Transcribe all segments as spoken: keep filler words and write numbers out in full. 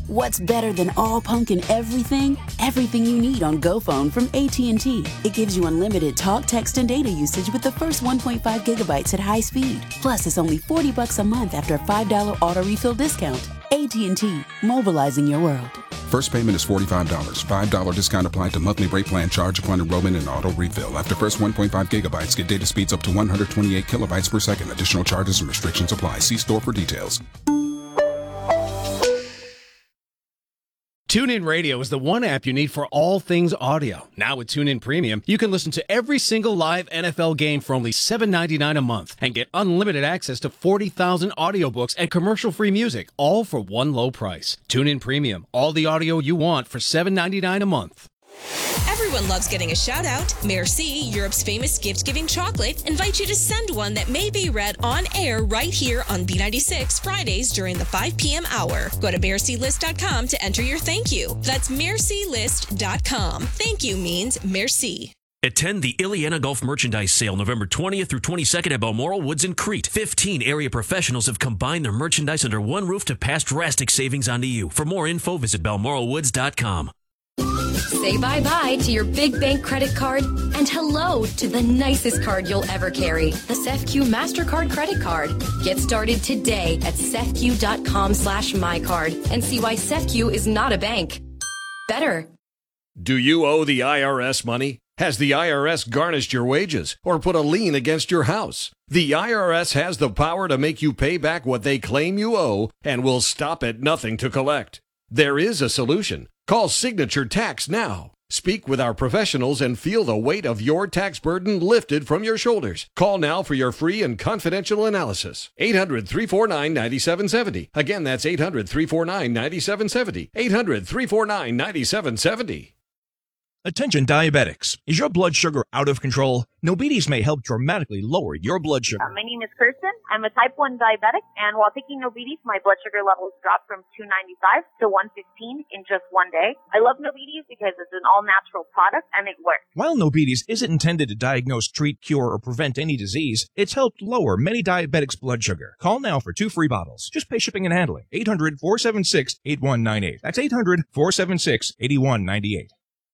What's better than all pumpkin everything? Everything you need on GoPhone from A T and T. It gives you unlimited talk, text, and data usage with the first one point five gigabytes at high speed. Plus, it's only forty bucks a month after a five dollars auto refill discount. A T and T, mobilizing your world. First payment is forty-five dollars. five dollars discount applied to monthly rate plan charge upon enrollment and auto refill. After first one point five gigabytes, get data speeds up to one hundred twenty-eight kilobytes per second. Additional charges and restrictions apply. See store for details. TuneIn Radio is the one app you need for all things audio. Now with TuneIn Premium, you can listen to every single live N F L game for only seven dollars and ninety-nine cents a month and get unlimited access to forty thousand audiobooks and commercial-free music, all for one low price. TuneIn Premium, all the audio you want for seven dollars and ninety-nine cents a month. Everyone loves getting a shout out. Merci, Europe's famous gift-giving chocolate, invites you to send one that may be read on air right here on B ninety-six Fridays during the five p.m. hour. Go to merci list dot com to enter your thank you. That's merci list dot com. Thank you means merci. Attend the Ileana Golf Merchandise Sale November twentieth through twenty-second at Balmoral Woods in Crete. fifteen area professionals have combined their merchandise under one roof to pass drastic savings onto you. For more info, visit balmoral woods dot com. Say bye-bye to your big bank credit card and hello to the nicest card you'll ever carry, the C E F Q MasterCard credit card. Get started today at cefq.com slash mycard and see why C E F Q is not a bank. Better. Do you owe the I R S money? Has the I R S garnished your wages or put a lien against your house? The I R S has the power to make you pay back what they claim you owe and will stop at nothing to collect. There is a solution. Call Signature Tax now. Speak with our professionals and feel the weight of your tax burden lifted from your shoulders. Call now for your free and confidential analysis. eight hundred, three four nine, nine seven seven zero. Again, that's eight hundred, three four nine, nine seven seven zero. eight hundred, three four nine, nine seven seven zero. Attention diabetics. Is your blood sugar out of control? Nobides may help dramatically lower your blood sugar. Uh, my name is Kirsten. I'm a type one diabetic, and while taking Nobides, my blood sugar levels dropped from two ninety-five to one fifteen in just one day. I love Nobides because it's an all-natural product, and it works. While Nobides isn't intended to diagnose, treat, cure, or prevent any disease, it's helped lower many diabetics' blood sugar. Call now for two free bottles. Just pay shipping and handling. eight hundred, four seven six, eight one nine eight. That's eight hundred, four seven six, eight one nine eight.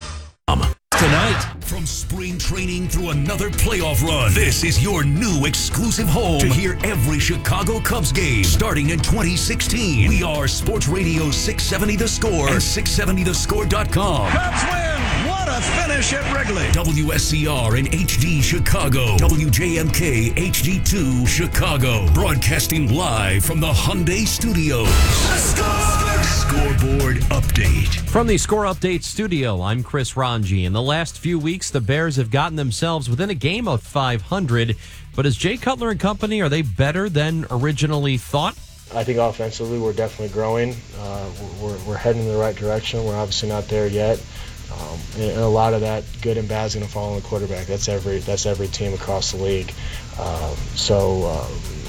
Tonight, from spring training through another playoff run, this is your new exclusive home to hear every Chicago Cubs game starting in twenty sixteen. We are Sports Radio six seventy The Score and six seventy the score dot com. Cubs win! What a finish at Wrigley! W S C R in H D Chicago. W J M K H D two Chicago. Broadcasting live from the Hyundai Studios. The Score! Scoreboard update. From the Score Update studio, I'm Chris Ranji. In the last few weeks, the Bears have gotten themselves within a game of five hundred. But as Jay Cutler and company, are they better than originally thought? I think offensively we're definitely growing. Uh, we're, we're heading in the right direction. We're obviously not there yet. Um, and a lot of that good and bad is going to fall on the quarterback. That's every that's every team across the league. Um, so um,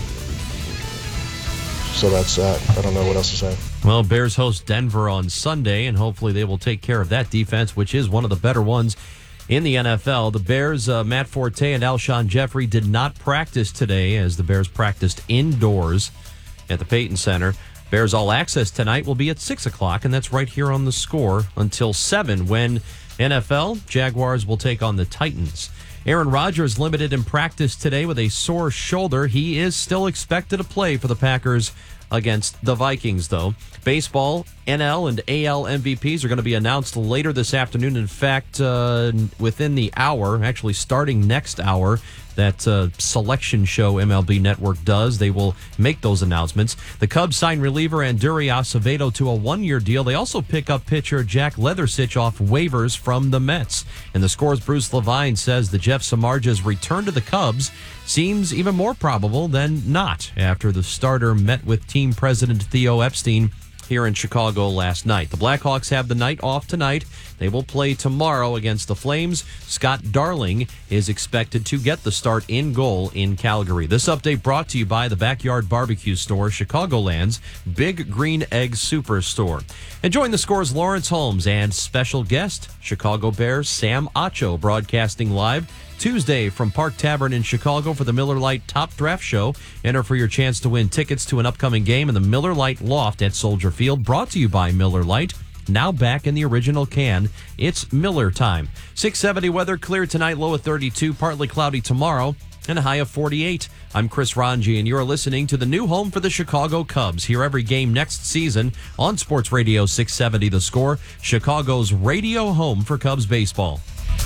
so that's that. I don't know what else to say. Well, Bears host Denver on Sunday, and hopefully they will take care of that defense, which is one of the better ones in the N F L. The Bears, uh, Matt Forte and Alshon Jeffrey did not practice today as the Bears practiced indoors at the Payton Center. Bears All Access tonight will be at six o'clock, and that's right here on the Score until seven when N F L Jaguars will take on the Titans. Aaron Rodgers limited in practice today with a sore shoulder. He is still expected to play for the Packers against the Vikings, though. Baseball, N L and A L M V Ps are going to be announced later this afternoon. In fact, uh, within the hour, actually starting next hour, that uh, selection show M L B Network does, they will make those announcements. The Cubs sign reliever Anduri Acevedo to a one-year deal. They also pick up pitcher Jack Leathersich off waivers from the Mets. And the Score's Bruce Levine says that Jeff Samardzij's return to the Cubs seems even more probable than not after the starter met with team president Theo Epstein here in Chicago last night. The Blackhawks have the night off tonight. They will play tomorrow against the Flames. Scott Darling is expected to get the start in goal in Calgary. This update brought to you by the Backyard Barbecue Store, Chicagoland's Big Green Egg Superstore. And join the Score's Lawrence Holmes and special guest, Chicago Bears Sam Acho, broadcasting live Tuesday from Park Tavern in Chicago for the Miller Lite Top Draft Show. Enter for your chance to win tickets to an upcoming game in the Miller Lite Loft at Soldier Field, brought to you by Miller Lite. Now back in the original can. It's Miller time. six seventy weather, clear tonight, low of thirty-two, partly cloudy tomorrow, and a high of forty-eight. I'm Chris Ranji, and you're listening to the new home for the Chicago Cubs. Hear every game next season on Sports Radio six seventy The Score, Chicago's radio home for Cubs baseball.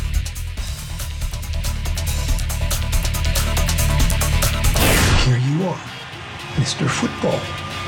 Here you are, Mister Football.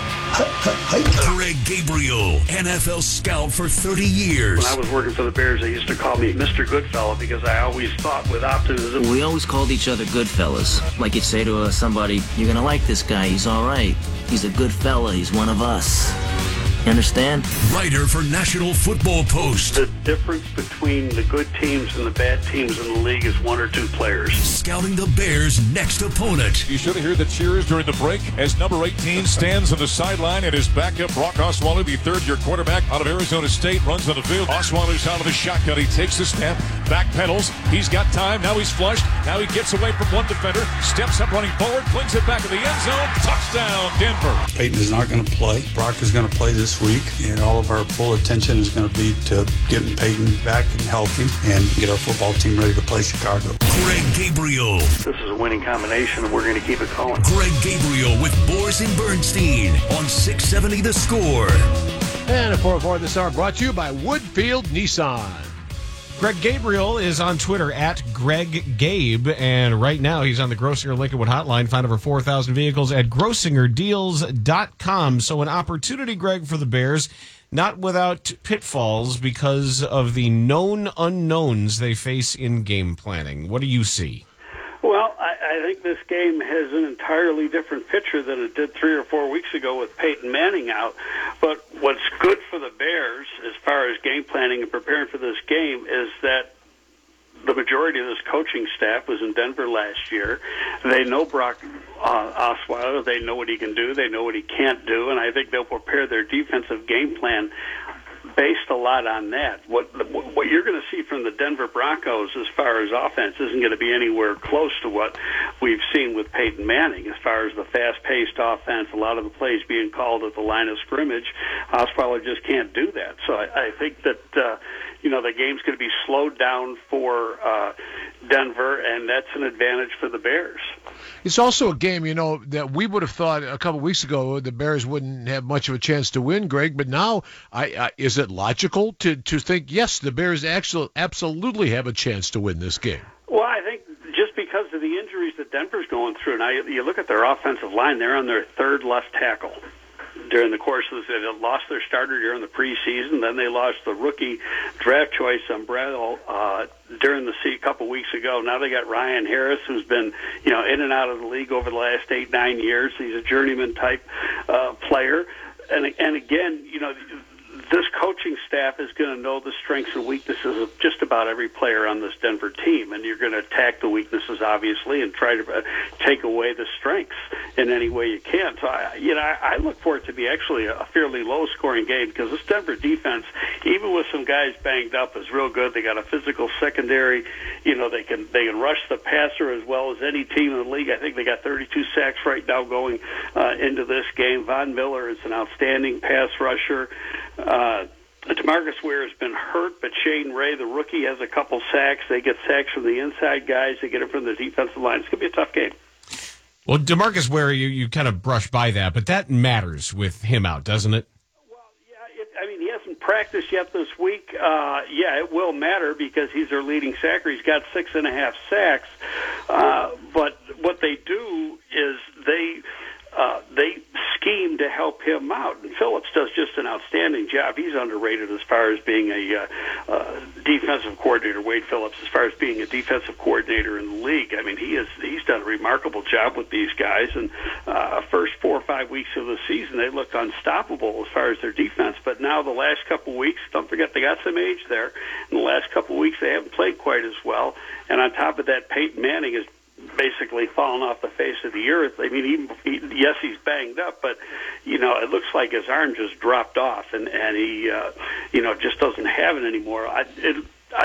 Greg Gabriel, N F L scout for thirty years. When I was working for the Bears, they used to call me Mister Goodfella because I always thought with optimism. We always called each other Goodfellas. Like you'd say to uh, somebody, you're going to like this guy. He's all right. He's a good fella. He's one of us. You understand? Writer for National Football Post. The difference between the good teams and the bad teams in the league is one or two players. Scouting the Bears' next opponent. You should have heard the cheers during the break as number eighteen stands on the sideline and his backup, Brock Osweiler, the third-year quarterback out of Arizona State, runs on the field. Osweiler's out of the shotgun. He takes the snap, back pedals. He's got time. Now he's flushed. Now he gets away from one defender, steps up running forward, flings it back to the end zone. Touchdown, Denver. Peyton is not going to play. Brock is going to play this week, and all of our full attention is going to be to getting Peyton back and healthy and get our football team ready to play Chicago. Greg Gabriel. This is a winning combination, and we're going to keep it going. Greg Gabriel with Boris and Bernstein on six seventy The Score. And a four oh four this hour brought to you by Woodfield Nissan. Greg Gabriel is on Twitter at Greg Gabe, and right now he's on the Grossinger Lincolnwood hotline. Find over four thousand vehicles at grossinger deals dot com. So an opportunity, Greg, for the Bears, not without pitfalls because of the known unknowns they face in game planning. What do you see? Well, I, I think this game has an entirely different picture than it did three or four weeks ago with Peyton Manning out. But what's good for the Bears as far as game planning and preparing for this game is that the majority of this coaching staff was in Denver last year. They know Brock uh, Osweiler. They know what he can do. They know what he can't do. And I think they'll prepare their defensive game plan based a lot on that. What what you're going to see from the Denver Broncos as far as offense isn't going to be anywhere close to what we've seen with Peyton Manning as far as the fast-paced offense, a lot of the plays being called at the line of scrimmage. Osweiler just can't do that. So I, I think that, uh, you know, the game's going to be slowed down for uh, Denver, and that's an advantage for the Bears. It's also a game, you know, that we would have thought a couple of weeks ago the Bears wouldn't have much of a chance to win, Greg. But now, I, I, is it logical to, to think, yes, the Bears actually absolutely have a chance to win this game? Well, I think just because of the injuries that Denver's going through. Now, you, you look at their offensive line, they're on their third left tackle. During the course of this, they lost their starter during the preseason. Then they lost the rookie draft choice umbrella uh, during the season a couple weeks ago. Now they got Ryan Harris, who's been, you know, in and out of the league over the last eight, nine years. He's a journeyman type uh, player. And and again, you know, this coaching staff is going to know the strengths and weaknesses of just about every player on this Denver team, and you're going to attack the weaknesses, obviously, and try to uh, take away the strengths in any way you can. So, I, you know, I, I look for it to be actually a fairly low-scoring game because this Denver defense, even with some guys banged up, is real good. They got a physical secondary. You know, they can they can rush the passer as well as any team in the league. I think they got thirty-two sacks right now going uh, into this game. Von Miller is an outstanding pass rusher. Uh, DeMarcus Ware has been hurt, but Shane Ray, the rookie, has a couple sacks. They get sacks from the inside guys. They get it from the defensive line. It's going to be a tough game. Well, DeMarcus Ware, you, you kind of brush by that, but that matters with him out, doesn't it? Well, yeah. It, I mean, he hasn't practiced yet this week. Uh, yeah, it will matter because he's their leading sacker. He's got six and a half sacks. Uh, but what they do is they... Uh, they scheme to help him out. And Phillips does just an outstanding job. He's underrated as far as being a uh, uh, defensive coordinator, Wade Phillips, as far as being a defensive coordinator in the league. I mean, he is, he's done a remarkable job with these guys. And uh, first four or five weeks of the season, they looked unstoppable as far as their defense. But now the last couple weeks, don't forget they got some age there. In the last couple weeks, they haven't played quite as well. And on top of that, Peyton Manning is basically fallen off the face of the earth. I mean, even, he, yes, he's banged up, but, you know, it looks like his arm just dropped off, and, and he, uh, you know, just doesn't have it anymore. I, it, I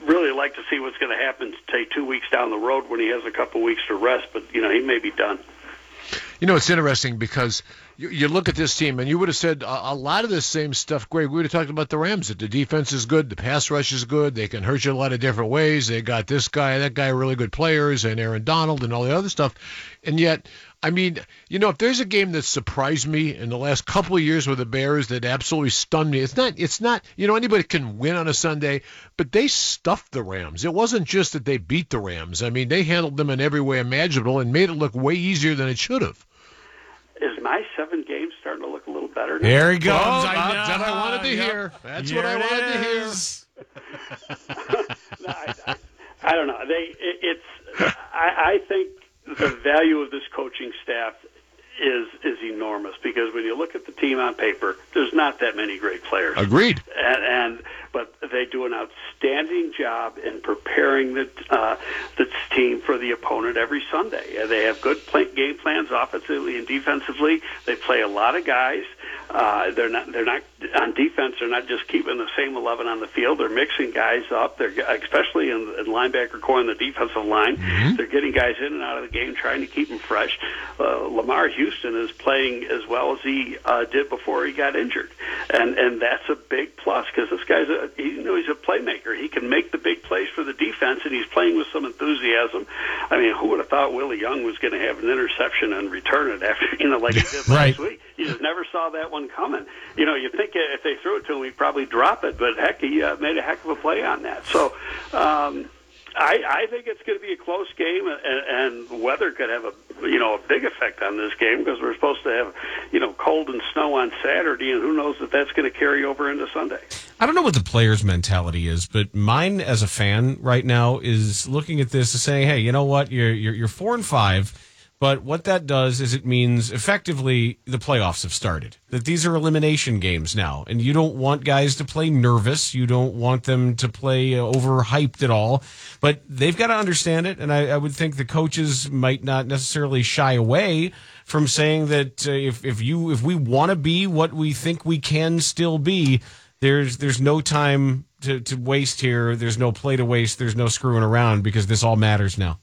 really like to see what's going to happen, say, two weeks down the road when he has a couple weeks to rest. But, you know, he may be done. You know, it's interesting because you, you look at this team, and you would have said a, a lot of this same stuff, Greg. We would have talked about the Rams, that the defense is good, the pass rush is good, they can hurt you a lot of different ways. They got this guy, that guy, really good players, and Aaron Donald and all the other stuff. And yet, I mean, you know, if there's a game that surprised me in the last couple of years with the Bears that absolutely stunned me, it's not, it's not, you know, anybody can win on a Sunday, but they stuffed the Rams. It wasn't just that they beat the Rams. I mean, they handled them in every way imaginable and made it look way easier than it should have. Is my seven games starting to look a little better now? There he goes. Oh, I know. That's what I wanted to Yep. hear. That's Here what I wanted it to hear. no, I, I, I don't know. They, it, it's. I, I think the value of this coaching staff is is enormous because when you look at the team on paper, there's not that many great players. Agreed. And, and but they do an outstanding job in preparing the uh, the team for the opponent every Sunday. They have good play, game plans offensively and defensively. They play a lot of guys. Uh, they're not they're not on defense. They're not just keeping the same eleven on the field. They're mixing guys up. They're especially in the linebacker core and the defensive line. Mm-hmm. They're getting guys in and out of the game, trying to keep them fresh. Uh, Lamar Houston is playing as well as he uh, did before he got injured, and and that's a big plus because this guy's a he, you know he's a playmaker. He can make the big plays for the defense, and he's playing with some enthusiasm. I mean, who would have thought Willie Young was going to have an interception and return it after you know like he did right. last week? You just never saw that one coming. You know, you think if they threw it to him, he'd probably drop it, but heck, he uh, made a heck of a play on that. So um, I, I think it's going to be a close game, and, and weather could have a you know a big effect on this game because we're supposed to have you know cold and snow on Saturday, and who knows if that's going to carry over into Sunday. I don't know what the players' mentality is, but mine as a fan right now is looking at this and saying, "Hey, you know what? You're you're, you're four and five." But what that does is it means effectively the playoffs have started. That these are elimination games now. And you don't want guys to play nervous. You don't want them to play uh, overhyped at all. But they've got to understand it. And I, I would think the coaches might not necessarily shy away from saying that uh, if, if you if we want to be what we think we can still be, there's there's no time to, to waste here. There's no play to waste. There's no screwing around because this all matters now.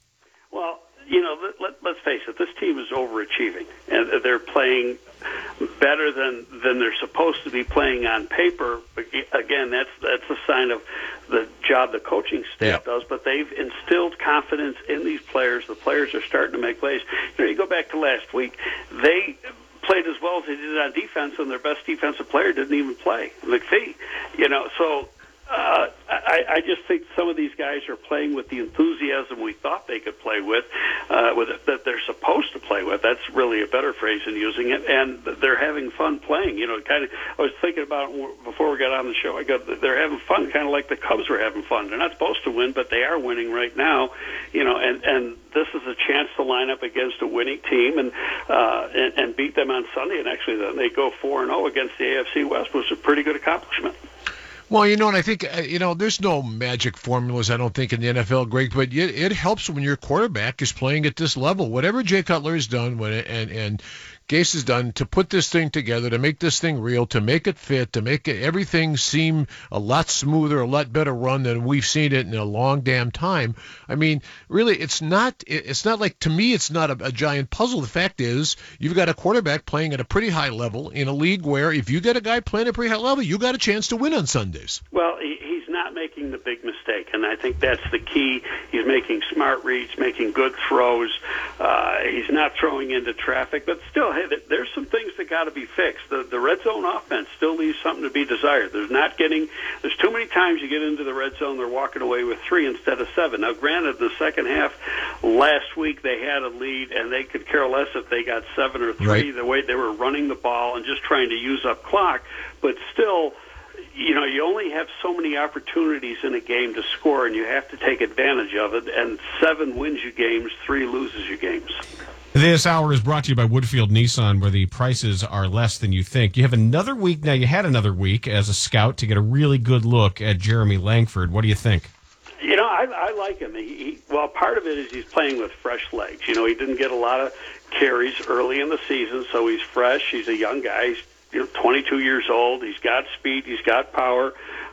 You know, let, let, let's face it, this team is overachieving, and they're playing better than, than they're supposed to be playing on paper. Again, that's that's a sign of the job the coaching staff yeah. does, but they've instilled confidence in these players. The players are starting to make plays. You know, you go back to last week, they played as well as they did on defense, and their best defensive player didn't even play, McPhee. You know, so... Uh, I, I just think some of these guys are playing with the enthusiasm we thought they could play with, uh, with it, that they're supposed to play with. That's really a better phrase than using it, and they're having fun playing. You know, kind of. I was thinking about before we got on the show. I got they're having fun, kind of like the Cubs were having fun. They're not supposed to win, but they are winning right now. You know, and and this is a chance to line up against a winning team and uh, and, and beat them on Sunday. And actually, then they go four and zero against the A F C West, which is a pretty good accomplishment. Well, you know, and I think, uh, you know, there's no magic formulas, I don't think, in the N F L, Greg, but it, it helps when your quarterback is playing at this level. Whatever Jay Cutler has done when and, and Gase has done to put this thing together, to make this thing real, to make it fit, to make it, everything seem a lot smoother, a lot better run than we've seen it in a long damn time. I mean, really, it's not it's not like, to me, it's not a, a giant puzzle. The fact is, you've got a quarterback playing at a pretty high level in a league where if you get a guy playing at a pretty high level, you got a chance to win on Sundays. Well, he, he's not making the big mistake, and I think that's the key. He's making smart reads, making good throws. Uh, he's not throwing into traffic, but still, hey, there's some things that got to be fixed. The, the red zone offense still leaves something to be desired. There's not getting. There's too many times you get into the red zone, they're walking away with three instead of seven. Now, granted, the second half last week they had a lead, and they could care less if they got seven or three. Right. The way they were running the ball and just trying to use up clock, but still. You know, you only have so many opportunities in a game to score, and you have to take advantage of it. And seven wins you games, three loses you games. This hour is brought to you by Woodfield Nissan, where the prices are less than you think. You have another week now. You had another week as a scout to get a really good look at Jeremy Langford. What do you think? You know, I, I like him. He, he, well, part of it is he's playing with fresh legs. You know, he didn't get a lot of carries early in the season, so he's fresh. He's a young guy. He's you know, twenty-two years old. He's got speed. He's got power.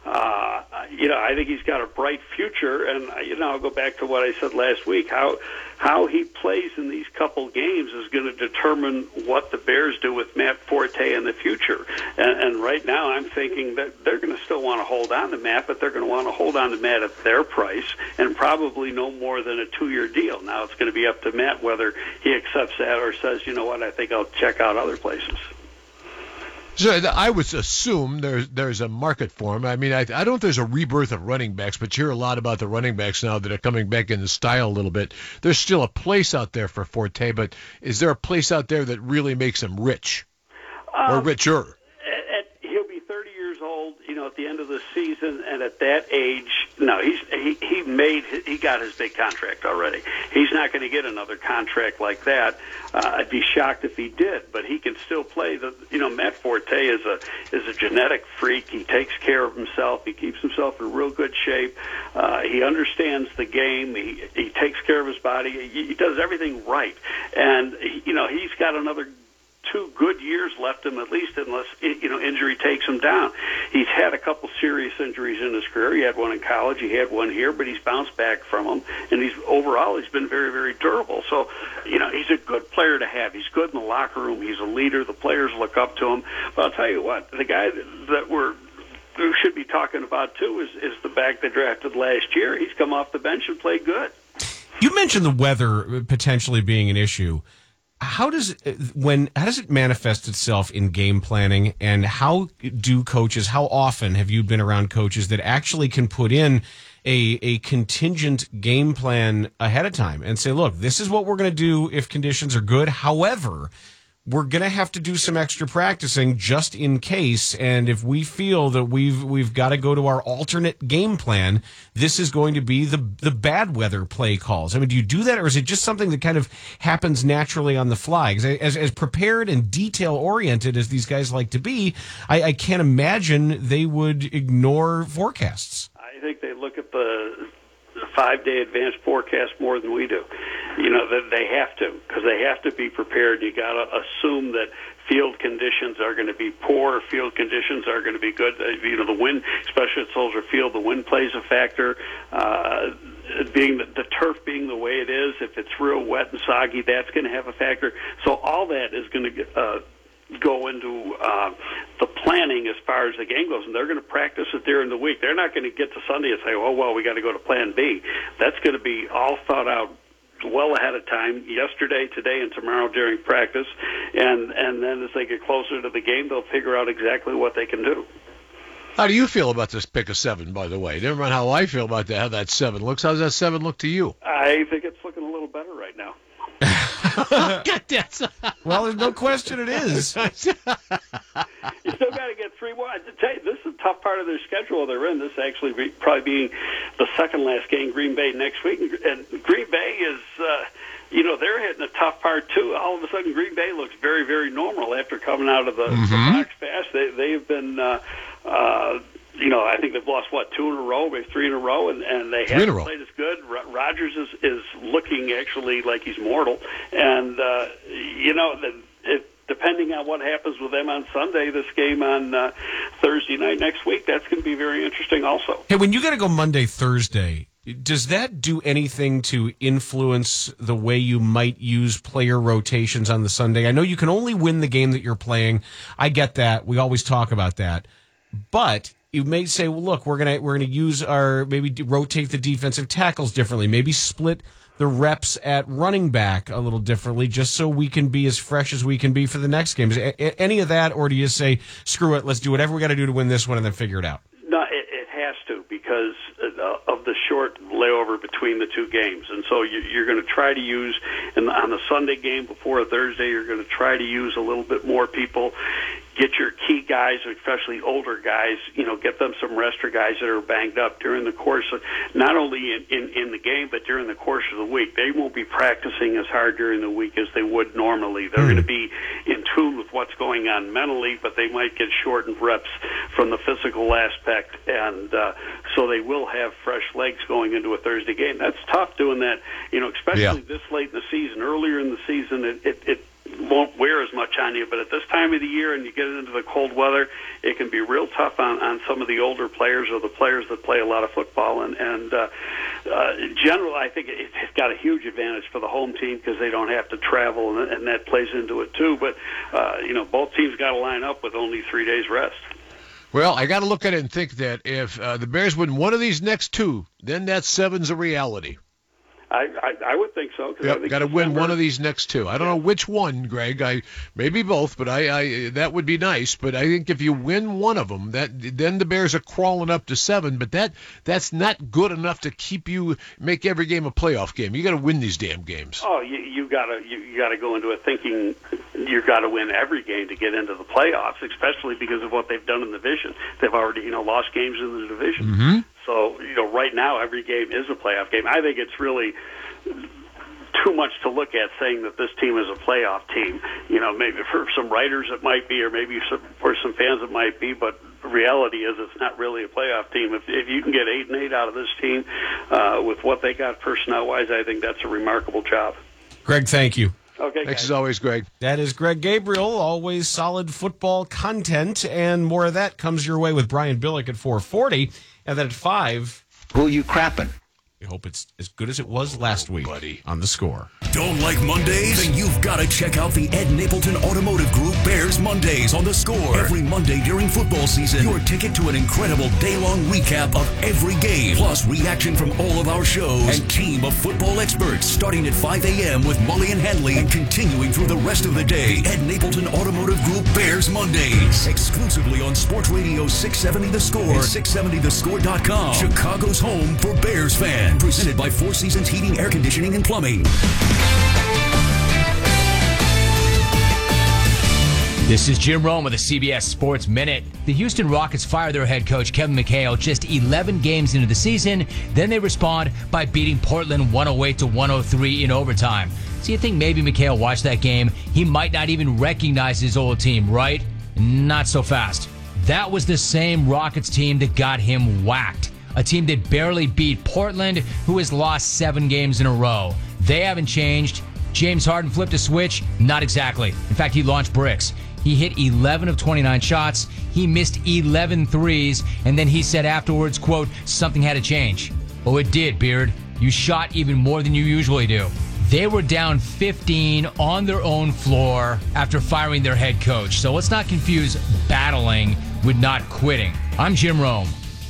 Uh, you know, I think he's got a bright future, and you know, I'll go back to what I said last week. How how he plays in these couple games is going to determine what the Bears do with Matt Forte in the future. And, and right now, I'm thinking that they're going to still want to hold on to Matt, but they're going to want to hold on to Matt at their price, and probably no more than a two-year deal. Now it's going to be up to Matt whether he accepts that or says, you know what, I think I'll check out other places. So I would assume there's there's a market for him. I mean, I, I don't think there's a rebirth of running backs, but you hear a lot about the running backs now that are coming back into style a little bit. There's still a place out there for Forte, but is there a place out there that really makes him rich um, or richer? At, at, he'll be thirty years old, you know, at the end of the season, and at that age, no, he's he he made he got his big contract already. He's not going to get another contract like that. Uh, I'd be shocked if he did, but he can still play. The you know Matt Forte is a is a genetic freak. He takes care of himself. He keeps himself in real good shape. Uh, he understands the game. He he takes care of his body. He, he does everything right, and he, you know he's got another two good years left him, at least, unless you know injury takes him down. He's had a couple serious injuries in his career. He had one in college. He had one here, but he's bounced back from them. And he's overall he's been very, very durable. So, you know, he's a good player to have. He's good in the locker room. He's a leader. The players look up to him. But I'll tell you what, the guy that, that we're we should be talking about too is is the back they drafted last year. He's come off the bench and played good. You mentioned the weather potentially being an issue. How does when how does it manifest itself in game planning, and how do coaches, how often have you been around coaches that actually can put in a a contingent game plan ahead of time and say, look, this is what we're going to do if conditions are good. However, we're going to have to do some extra practicing just in case, and if we feel that we've we've got to go to our alternate game plan, this is going to be the the bad weather play calls. I mean, do you do that, or is it just something that kind of happens naturally on the fly? Because as, as prepared and detail-oriented as these guys like to be, I, I can't imagine they would ignore forecasts. I think they look at the five-day advanced forecast more than we do. You know, that they have to, because they have to be prepared. You got to assume that field conditions are going to be poor, field conditions are going to be good. You know, the wind, especially at Soldier Field, the wind plays a factor. Uh, being the, the turf being the way it is, if it's real wet and soggy, that's going to have a factor. So all that is going to get uh, go into uh, the planning as far as the game goes, and they're going to practice it during the week. They're not going to get to Sunday and say, oh, well, we got to go to plan B. That's going to be all thought out well ahead of time, yesterday, today, and tomorrow during practice, and, and then as they get closer to the game, they'll figure out exactly what they can do. How do you feel about this pick of seven, by the way? Never mind how I feel about that, how that seven looks. How does that seven look to you? I think it's looking a little better right now. Get that. Well, there's no question it is. You still got to get three more. I tell you, this is a tough part of their schedule they're in. This actually be, probably being the second last game, Green Bay next week. And Green Bay is, uh, you know, they're hitting a tough part too. All of a sudden, Green Bay looks very, very normal after coming out of the, mm-hmm. the box fast. They, they've been, uh, uh, you know, I think they've lost, what, two in a row, maybe three in a row, and, and they three haven't played as good. Rodgers is, is looking actually like he's mortal. And, uh, you know, the, it, depending on what happens with them on Sunday, this game on uh, Thursday night next week, that's going to be very interesting also. Hey, when you got to go Monday, Thursday, does that do anything to influence the way you might use player rotations on the Sunday? I know you can only win the game that you're playing. I get that. We always talk about that. But you may say, well, look, we're gonna we're gonna use our maybe rotate the defensive tackles differently, maybe split the reps at running back a little differently, just so we can be as fresh as we can be for the next game. Is any of that, or do you say, screw it, let's do whatever we got to do to win this one and then figure it out? No, it, it has to, because of the short layover between the two games. And so you, you're going to try to use, in the, on the Sunday game before a Thursday, you're going to try to use a little bit more people. Get your key guys, especially older guys, you know, get them some rest or guys that are banged up during the course of, not only in, in, in the game, but during the course of the week. They won't be practicing as hard during the week as they would normally. They're mm. going to be in tune with what's going on mentally, but they might get shortened reps from the physical aspect, and uh, so they will have fresh legs going into a Thursday game. That's tough doing that, you know, especially yeah. this late in the season. Earlier in the season, it, it, it won't wear as much on you. But at this time of the year and you get into the cold weather, it can be real tough on, on some of the older players or the players that play a lot of football. And, and uh, uh, in general, I think it, it's got a huge advantage for the home team because they don't have to travel, and, and that plays into it too. But, uh, you know, both teams got to line up with only three days rest. Well, I got to look at it and think that if uh, the Bears win one of these next two, then that seven's a reality. I, I, I would think so. Yep, got to win one of these next two. I don't know which one, Greg. I maybe both, but I, I that would be nice. But I think if you win one of them, that then the Bears are crawling up to seven. But that that's not good enough to keep you make every game a playoff game. You got to win these damn games. Oh, you, you gotta you, you gotta go into it thinking you got to win every game to get into the playoffs, especially because of what they've done in the division. They've already you know lost games in the division. Mm-hmm. So, you know, right now every game is a playoff game. I think it's really too much to look at saying that this team is a playoff team. You know, maybe for some writers it might be, or maybe some, for some fans it might be, but the reality is it's not really a playoff team. If, if you can get eight and eight out of this team uh, with what they got personnel-wise, I think that's a remarkable job. Greg, thank you. Okay, Thanks guys. as always, Greg. That is Greg Gabriel, always solid football content, and more of that comes your way with Brian Billick at four forty. And then at five, who you crapping? We hope it's as good as it was last week, buddy, on The Score. Don't like Mondays? Then you've got to check out the Ed Napleton Automotive Group Bears Mondays on The Score. Every Monday during football season, your ticket to an incredible day-long recap of every game, plus reaction from all of our shows and team of football experts, starting at five a.m. with Mully and Henley and continuing through the rest of the day. Ed Napleton Automotive Group Bears Mondays, exclusively on Sports Radio six seventy The Score and six seventy the score dot com, Chicago's home for Bears fans. Presented by Four Seasons Heating, Air Conditioning, and Plumbing. This is Jim Rome with the C B S Sports Minute. The Houston Rockets fire their head coach, Kevin McHale, just eleven games into the season. Then they respond by beating Portland one oh eight to one oh three in overtime. So you think maybe McHale watched that game? He might not even recognize his old team, right? Not so fast. That was the same Rockets team that got him whacked. A team that barely beat Portland, who has lost seven games in a row. They haven't changed. James Harden flipped a switch? Not exactly. In fact, he launched bricks. He hit eleven of twenty-nine shots. He missed eleven threes. And then he said afterwards, quote, something had to change. Oh, it did, Beard. You shot even more than you usually do. They were down fifteen on their own floor after firing their head coach. So let's not confuse battling with not quitting. I'm Jim Rome.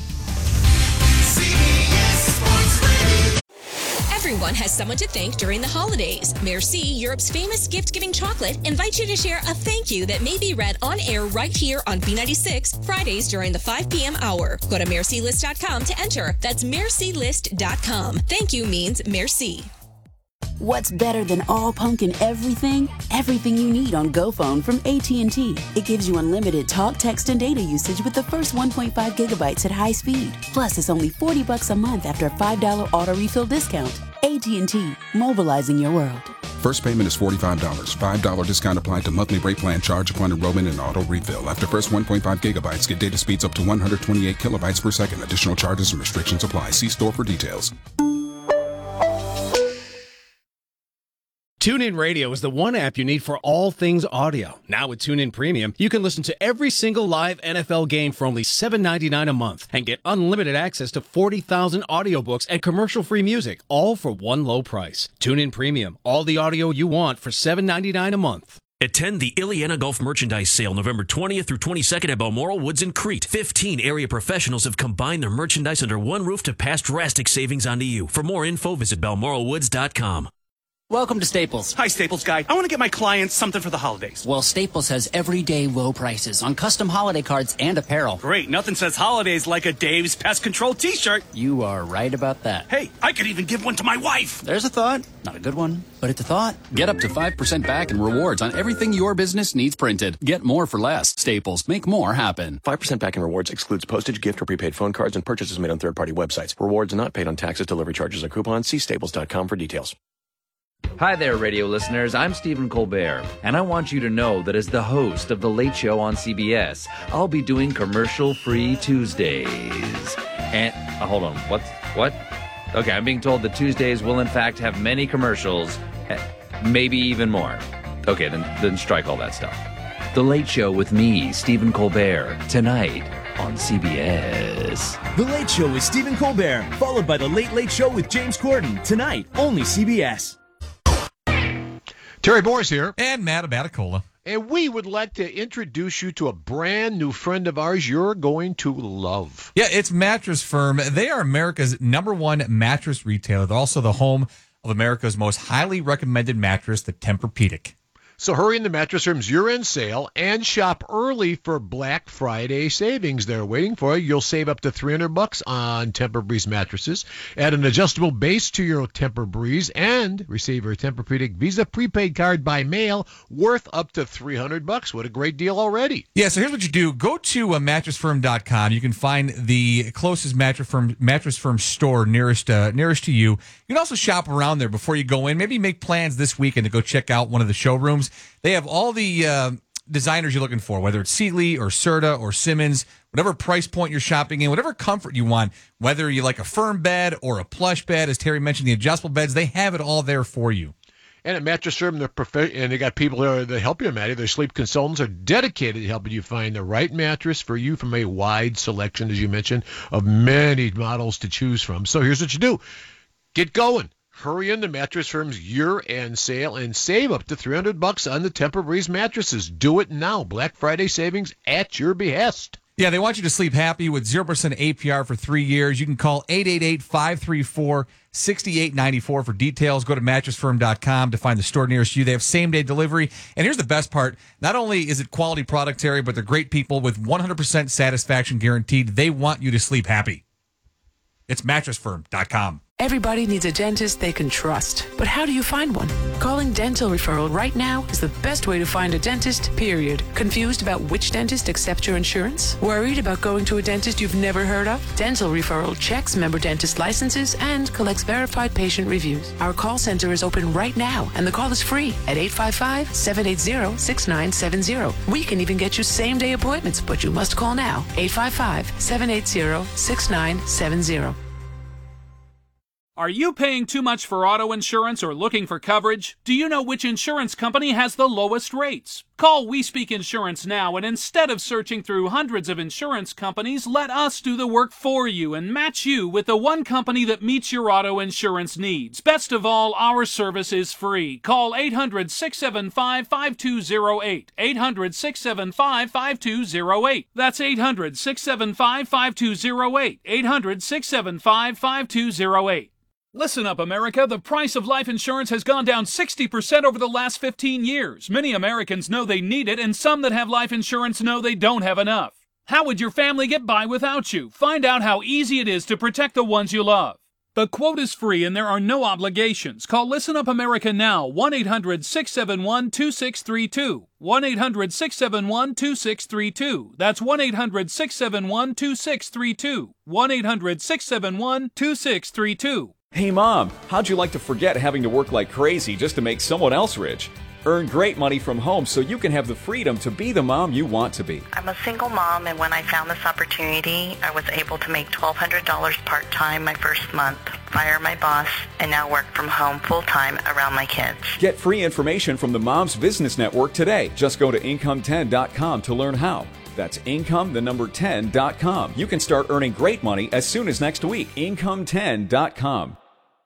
Everyone has someone to thank during the holidays. Merci, Europe's famous gift-giving chocolate, invites you to share a thank you that may be read on air right here on B ninety-six, Fridays during the five p.m. hour. Go to merci list dot com to enter. That's merci list dot com. Thank you means merci. What's better than all pumpkin everything? Everything you need on GoPhone from A T and T. It gives you unlimited talk, text, and data usage with the first one point five gigabytes at high speed. Plus, it's only forty bucks a month after a five dollars auto refill discount. A T and T, mobilizing your world. First payment is forty-five dollars. five dollars discount applied to monthly rate plan charge upon enrollment and auto refill. After first one point five gigabytes, get data speeds up to one hundred twenty-eight kilobytes per second. Additional charges and restrictions apply. See store for details. TuneIn Radio is the one app you need for all things audio. Now with TuneIn Premium, you can listen to every single live N F L game for only seven ninety-nine a month and get unlimited access to forty thousand audiobooks and commercial-free music, all for one low price. TuneIn Premium, all the audio you want for seven ninety-nine a month. Attend the Ileana Golf Merchandise Sale November twentieth through twenty-second at Balmoral Woods in Crete. fifteen area professionals have combined their merchandise under one roof to pass drastic savings onto you. For more info, visit balmoral woods dot com. Welcome to Staples. Hi, Staples guy. I want to get my clients something for the holidays. Well, Staples has everyday low prices on custom holiday cards and apparel. Great. Nothing says holidays like a Dave's Pest Control t-shirt. You are right about that. Hey, I could even give one to my wife. There's a thought. Not a good one, but it's a thought. Get up to five percent back in rewards on everything your business needs printed. Get more for less. Staples. Make more happen. five percent back in rewards excludes postage, gift, or prepaid phone cards and purchases made on third-party websites. Rewards not paid on taxes, delivery charges, or coupons. See staples dot com for details. Hi there, radio listeners. I'm Stephen Colbert, and I want you to know that as the host of The Late Show on C B S, I'll be doing commercial-free Tuesdays. And, uh, hold on, what? What? Okay, I'm being told that Tuesdays will in fact have many commercials, maybe even more. Okay, then, then strike all that stuff. The Late Show with me, Stephen Colbert, tonight on C B S. The Late Show with Stephen Colbert, followed by The Late Late Show with James Corden, tonight, only C B S. Terry Boers here. And Matt Abaticola. And we would like to introduce you to a brand new friend of ours you're going to love. Yeah, it's Mattress Firm. They are America's number one mattress retailer. They're also the home of America's most highly recommended mattress, the Tempur-Pedic. So hurry into Mattress Firm's year-end sale and shop early for Black Friday savings. They're waiting for you. You'll save up to three hundred bucks on Tempur-Breeze mattresses. Add an adjustable base to your Tempur-Breeze and receive your Tempur-Pedic Visa prepaid card by mail worth up to three hundred bucks. What a great deal already. Yeah, so here's what you do. Go to uh, mattress firm dot com. You can find the closest Mattress Firm Mattress Firm store nearest uh, nearest to you. You can also shop around there before you go in. Maybe make plans this weekend to go check out one of the showrooms. They have all the uh, designers you're looking for, whether it's Sealy or Serta or Simmons, whatever price point you're shopping in, whatever comfort you want, whether you like a firm bed or a plush bed, as Terry mentioned, the adjustable beds, they have it all there for you. And at Mattress Firm, they're prof- and they got people there that help you, Matty. Their sleep consultants are dedicated to helping you find the right mattress for you from a wide selection, as you mentioned, of many models to choose from. So here's what you do. Get going. Hurry into Mattress Firm's year-end sale and save up to three hundred bucks on the Tempur-Breeze mattresses. Do it now. Black Friday savings at your behest. Yeah, they want you to sleep happy with zero percent A P R for three years. You can call eight eight eight, five three four, six eight nine four for details. Go to mattress firm dot com to find the store nearest you. They have same-day delivery. And here's the best part. Not only is it quality product, Terry, but they're great people with one hundred percent satisfaction guaranteed. They want you to sleep happy. It's mattress firm dot com. Everybody needs a dentist they can trust. But how do you find one? Calling Dental Referral right now is the best way to find a dentist, period. Confused about which dentist accepts your insurance? Worried about going to a dentist you've never heard of? Dental Referral checks member dentist licenses and collects verified patient reviews. Our call center is open right now, and the call is free at eight five five, seven eight zero, six nine seven zero. We can even get you same-day appointments, but you must call now. eight five five, seven eight zero, six nine seven zero. Are you paying too much for auto insurance or looking for coverage? Do you know which insurance company has the lowest rates? Call We Speak Insurance now, and instead of searching through hundreds of insurance companies, let us do the work for you and match you with the one company that meets your auto insurance needs. Best of all, our service is free. Call eight hundred, six seven five, five two zero eight. eight hundred, six seven five, five two zero eight. That's eight hundred, six seven five, five two zero eight. eight hundred, six seven five, five two zero eight. Listen up, America. The price of life insurance has gone down sixty percent over the last fifteen years. Many Americans know they need it, and some that have life insurance know they don't have enough. How would your family get by without you? Find out how easy it is to protect the ones you love. The quote is free and there are no obligations. Call Listen Up America now, one eight hundred, six seven one, two six three two. one eight hundred, six seven one, two six three two. That's one eight hundred, six seven one, two six three two. one eight hundred, six seven one, two six three two. Hey Mom, how'd you like to forget having to work like crazy just to make someone else rich? Earn great money from home so you can have the freedom to be the mom you want to be. I'm a single mom, and when I found this opportunity, I was able to make twelve hundred dollars part-time my first month, fire my boss, and now work from home full-time around my kids. Get free information from the Moms Business Network today. Just go to income ten dot com to learn how. That's income, the number ten dot com. You can start earning great money as soon as next week. income ten dot com.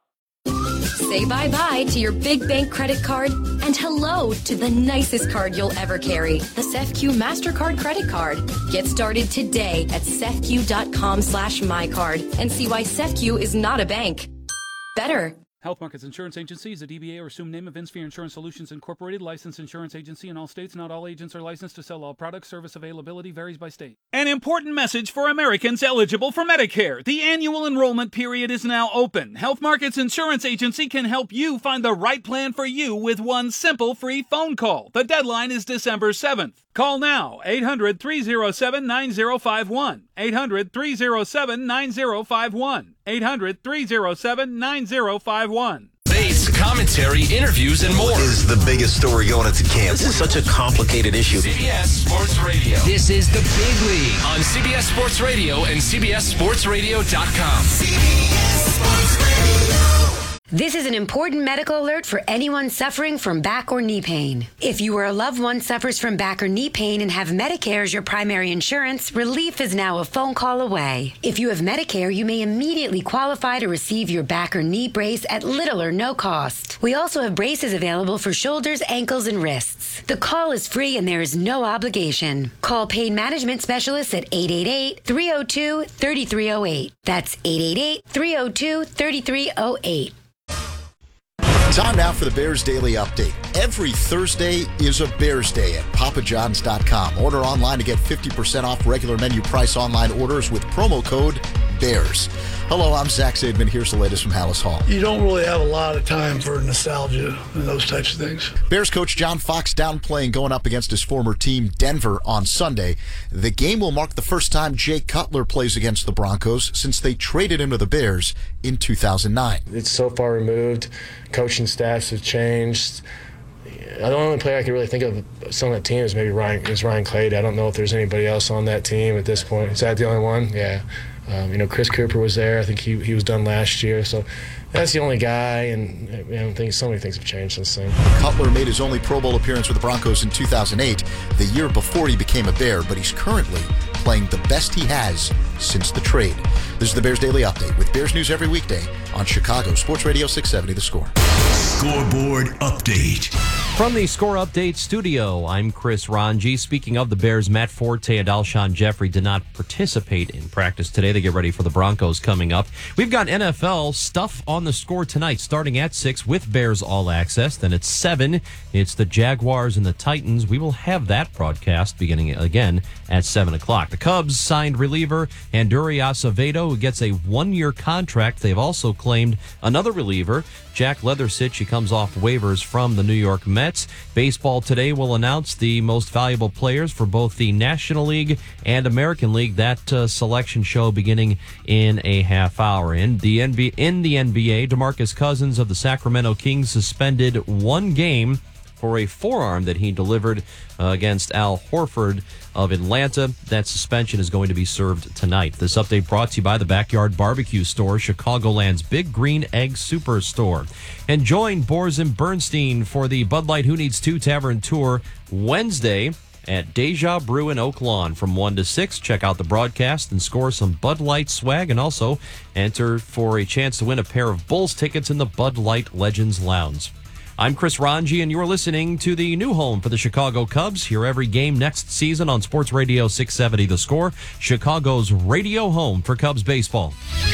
Say bye-bye to your big bank credit card and hello to the nicest card you'll ever carry, the S E F Q MasterCard credit card. Get started today at sefq dot com slash mycard and see why S E F Q is not a bank. Better. Health Markets Insurance Agency is a D B A or assumed name of InSphere Insurance Solutions Incorporated, licensed insurance agency in all states. Not all agents are licensed to sell all products. Service availability varies by state. An important message for Americans eligible for Medicare. The annual enrollment period is now open. Health Markets Insurance Agency can help you find the right plan for you with one simple free phone call. The deadline is December seventh. Call now, eight hundred, three oh seven, nine oh five one. eight hundred, three oh seven, nine oh five one. eight hundred, three oh seven, nine oh five one. Debates, commentary, interviews, and more. What is the biggest story going into camp? This is such a complicated issue. C B S Sports Radio. This is the Big League on C B S Sports Radio and C B S Sports Radio dot com. C B S Sports Radio. This is an important medical alert for anyone suffering from back or knee pain. If you or a loved one suffers from back or knee pain and have Medicare as your primary insurance, relief is now a phone call away. If you have Medicare, you may immediately qualify to receive your back or knee brace at little or no cost. We also have braces available for shoulders, ankles, and wrists. The call is free and there is no obligation. Call Pain Management Specialists at eight eight eight, three oh two, three three oh eight. That's eight eight eight, three oh two, three three oh eight. Time now for the Bears Daily Update. Every Thursday is a Bears Day at papa johns dot com. Order online to get fifty percent off regular menu price online orders with promo code BEARS. Hello, I'm Zach Zaidman. Here's the latest from Hallis Hall. You don't really have a lot of time for nostalgia and those types of things. Bears coach John Fox downplaying going up against his former team, Denver, on Sunday. The game will mark the first time Jay Cutler plays against the Broncos since they traded him to the Bears in two thousand nine. It's so far removed. Coaching staffs have changed. The only player I can really think of on that team is maybe Ryan, is Ryan Clay. I don't know if there's anybody else on that team at this point. Is that the only one? Yeah. Um, you know, Chris Cooper was there. I think he he was done last year. So that's the only guy, and you know, I think so many things have changed since then. Cutler made his only Pro Bowl appearance with the Broncos in two thousand eight, the year before he became a Bear, but he's currently playing the best he has since the trade. This is the Bears Daily Update with Bears news every weekday on Chicago Sports Radio six seventy The Score. Scoreboard Update. From the Score Update studio, I'm Chris Ranji. Speaking of the Bears, Matt Forte and Alshon Jeffrey did not participate in practice today. They get ready for the Broncos coming up. We've got N F L stuff on the Score tonight, starting at six with Bears All Access. Then at seven, it's the Jaguars and the Titans. We will have that broadcast beginning again at seven o'clock. The Cubs signed reliever Anduri Acevedo, who gets a one-year contract. They've also claimed another reliever, Jack Leathersich. He comes off waivers from the New York Mets. Baseball today will announce the most valuable players for both the National League and American League. That uh, selection show beginning in a half hour. In the N B A, in the N B A, DeMarcus Cousins of the Sacramento Kings suspended one game for a forearm that he delivered uh, against Al Horford of Atlanta. That suspension is going to be served tonight. This update brought to you by the Backyard Barbecue Store, Chicagoland's Big Green Egg Superstore. And join Boers and Bernstein for the Bud Light Who Needs Two Tavern Tour Wednesday at Deja Brew in Oak Lawn from one to six. Check out the broadcast and score some Bud Light swag, and also enter for a chance to win a pair of Bulls tickets in the Bud Light Legends Lounge. I'm Chris Ranji, and you're listening to the new home for the Chicago Cubs. Hear every game next season on Sports Radio six seventy The Score, Chicago's radio home for Cubs baseball.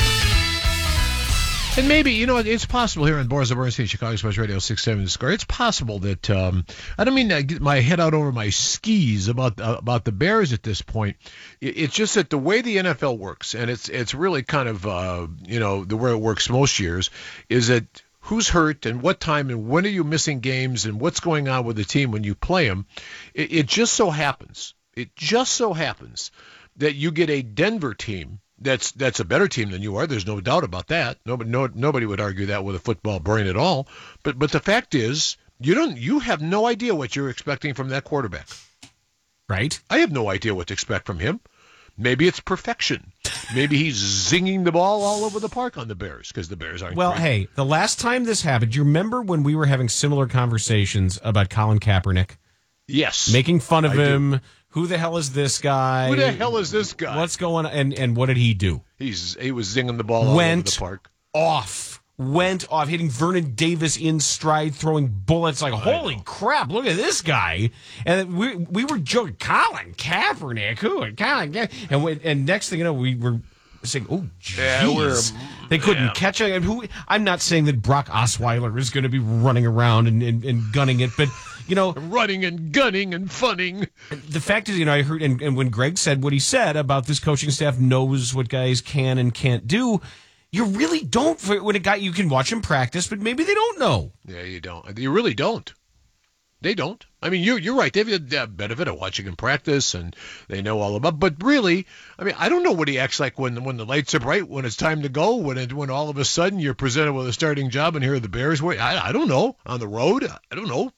And maybe, you know, it's possible here in Boris Bernstein, Chicago Sports Radio six seventy The Score, it's possible that, um, I don't mean to get my head out over my skis about uh, about the Bears at this point. It's just that the way the N F L works, and it's it's really kind of, uh, you know, the way it works most years, is that who's hurt and what time and when are you missing games and what's going on with the team when you play them. It, it just so happens, it just so happens that you get a Denver team that's that's a better team than you are. There's no doubt about that. Nobody, no, nobody would argue that with a football brain at all. But but the fact is, you don't you have no idea what you're expecting from that quarterback. Right? I have no idea what to expect from him. Maybe it's perfection. Maybe he's zinging the ball all over the park on the Bears because the Bears aren't. Well, great. hey, the last time this happened, do you remember when we were having similar conversations about Colin Kaepernick? Yes. Making fun of I him. do. Who the hell is this guy? Who the hell is this guy? What's going on? And, and what did he do? He's He was zinging the ball all Went over the park. off. Went off, hitting Vernon Davis in stride, throwing bullets. Like, holy crap, look at this guy. And we we were joking, Colin Kaepernick, who? Colin Kaepernick. And, we, and next thing you know, we were saying, oh, jeez. Yeah, we're, they couldn't yeah. catch it. And who? I'm not saying that Brock Osweiler is going to be running around and, and, and gunning it, but, you know. Running and gunning and funning. The fact is, you know, I heard, and, and when Greg said what he said about this coaching staff knows what guys can and can't do, you really don't. When a guy, you can watch him practice, but maybe they don't know. Yeah, you don't. You really don't. They don't. I mean, you, you're right. They have the benefit of watching him practice, and they know all about. But really, I mean, I don't know what he acts like when when the lights are bright, when it's time to go, when it, when all of a sudden you're presented with a starting job, and here are the Bears. I, I don't know. On the road, I don't know.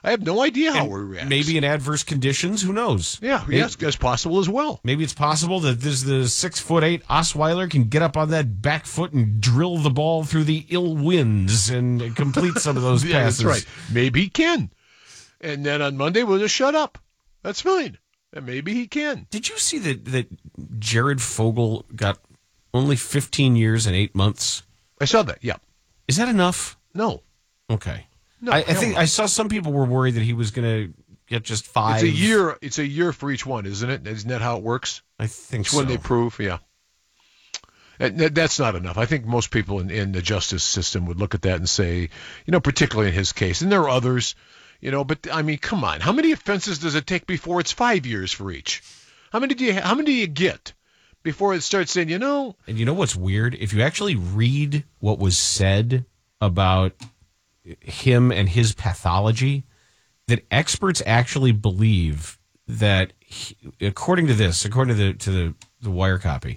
I have no idea how he reacts. Maybe in adverse conditions, who knows? Yeah, maybe, yes, that's possible as well. Maybe it's possible that this the six foot eight Osweiler can get up on that back foot and drill the ball through the ill winds and complete some of those yeah, passes. That's right. Maybe he can. And then on Monday we'll just shut up. That's fine. And maybe he can. Did you see that that Jared Fogle got only fifteen years and eight months? I saw that. Yeah. Is that enough? No. Okay. No, I, I think no. I saw some people were worried that he was going to get just five. It's a year. It's a year for each one, isn't it? Isn't that how it works? I think each so. one they prove, yeah. And that's not enough. I think most people in, in the justice system would look at that and say, you know, particularly in his case, and there are others, you know, but I mean, come on, how many offenses does it take before it's five years for each? How many do you how many do you get before it starts saying, you know? And you know what's weird? If you actually read what was said about him and his pathology, that experts actually believe that, he, according to this, according to the to the, the wire copy,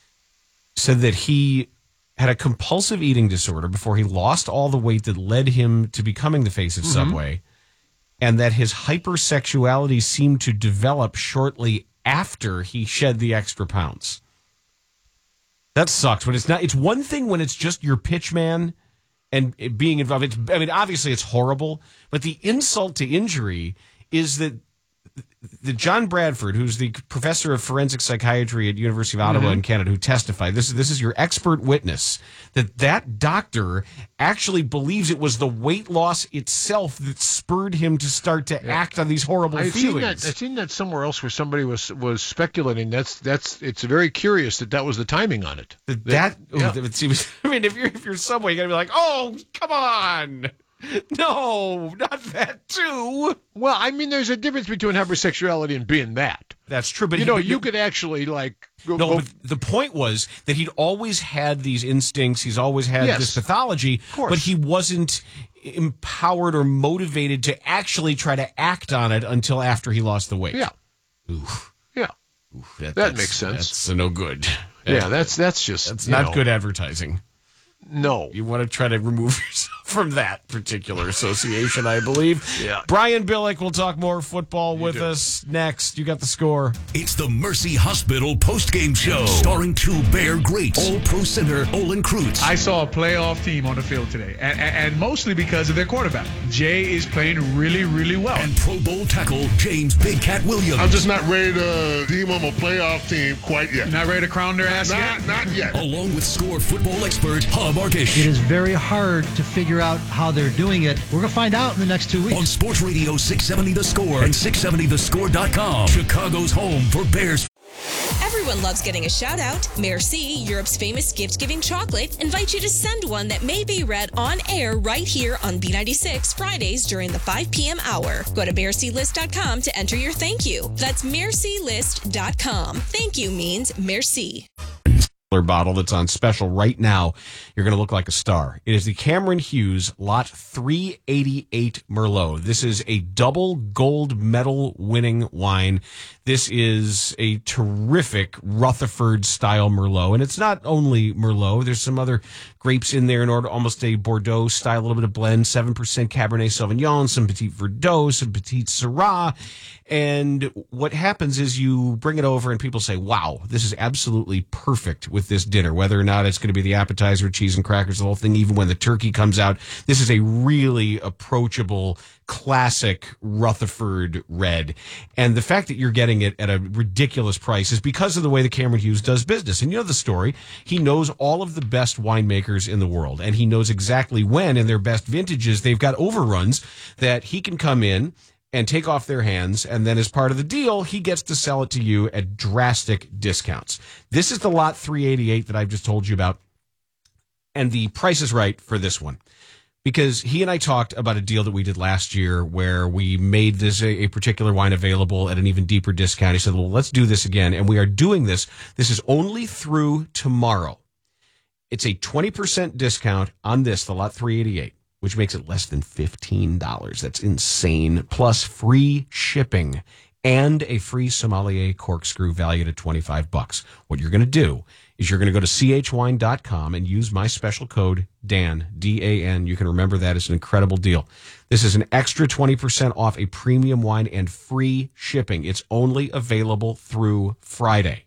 said that he had a compulsive eating disorder before he lost all the weight that led him to becoming the face of Mm-hmm. Subway, and that his hypersexuality seemed to develop shortly after he shed the extra pounds. That sucks. But it's not. It's one thing when it's just your pitch man and it being involved. It's, I mean, obviously it's horrible, but the insult to injury is that the John Bradford, who's the professor of forensic psychiatry at University of Ottawa Mm-hmm. in Canada, who testified, this is this is your expert witness, that that doctor actually believes it was the weight loss itself that spurred him to start to Yeah. act on these horrible I've feelings. seen that. I've seen that somewhere else where somebody was was speculating. That's that's. It's very curious that that was the timing on it. That, that yeah. ooh, it seems, I mean, if you're if you're Subway, you got to be like, oh, come on. No, not that too. Well, I mean, there's a difference between hypersexuality and being that. That's true, but you he- know, but you you- could actually like go, No, go- but the point was that he'd always had these instincts. He's always had Yes. this pathology, course. but he wasn't empowered or motivated to actually try to act on it until after he lost the weight. Yeah. Oof. Yeah. Oof, That that's- makes sense. That's a no good. Yeah, that's that's just That's you not know, good advertising. No. You want to try to remove yourself from that particular association, I believe. Yeah. Brian Billick will talk more football with us next. You got the score. It's the Mercy Hospital postgame show, starring two Bear greats, All-Pro center Olin Kreutz. I saw a playoff team on the field today, and, and, and mostly because of their quarterback. Jay is playing really, really well. And Pro Bowl tackle James Big Cat Williams. I'm just not ready to deem them a playoff team quite yet. Not ready to crown their ass not, yet? Not yet. Along with score football expert Hub Arkish. It is very hard to figure out how they're doing it. We're going to find out in the next two weeks. On Sports Radio six seventy The Score and six seventy the score dot com. Chicago's home for Bears. Everyone loves getting a shout out. Merci, Europe's famous gift giving chocolate, invites you to send one that may be read on air right here on B ninety-six Fridays during the five p.m. hour. Go to merci list dot com to enter your thank you. That's merci list dot com. Thank you means merci. Bottle that's on special right now. You're going to look like a star. It is the Cameron Hughes Lot three eighty-eight Merlot. This is a double gold medal winning wine. This is a terrific Rutherford style Merlot. And it's not only Merlot. There's some other grapes in there in order, almost a Bordeaux style, a little bit of blend, seven percent Cabernet Sauvignon, some Petit Verdot, some Petit Syrah. And what happens is you bring it over and people say, wow, this is absolutely perfect with this dinner, whether or not it's going to be the appetizer, cheese and crackers, the whole thing, even when the turkey comes out. This is a really approachable, classic Rutherford red. And the fact that you're getting it at a ridiculous price is because of the way that Cameron Hughes does business. And you know the story. He knows all of the best winemakers in the world, and he knows exactly when in their best vintages they've got overruns that he can come in and take off their hands, and then as part of the deal, he gets to sell it to you at drastic discounts. This is the Lot three eighty-eight that I've just told you about, and the price is right for this one. Because he and I talked about a deal that we did last year where we made this a, a particular wine available at an even deeper discount. He said, well, let's do this again, and we are doing this. This is only through tomorrow. It's a twenty percent discount on this, the Lot three eighty-eight. Which makes it less than fifteen dollars. That's insane. Plus free shipping and a free sommelier corkscrew valued at twenty-five bucks. What you're going to do is you're going to go to c h wine dot com and use my special code Dan, D A N. You can remember that. It's an incredible deal. This is an extra twenty percent off a premium wine and free shipping. It's only available through Friday.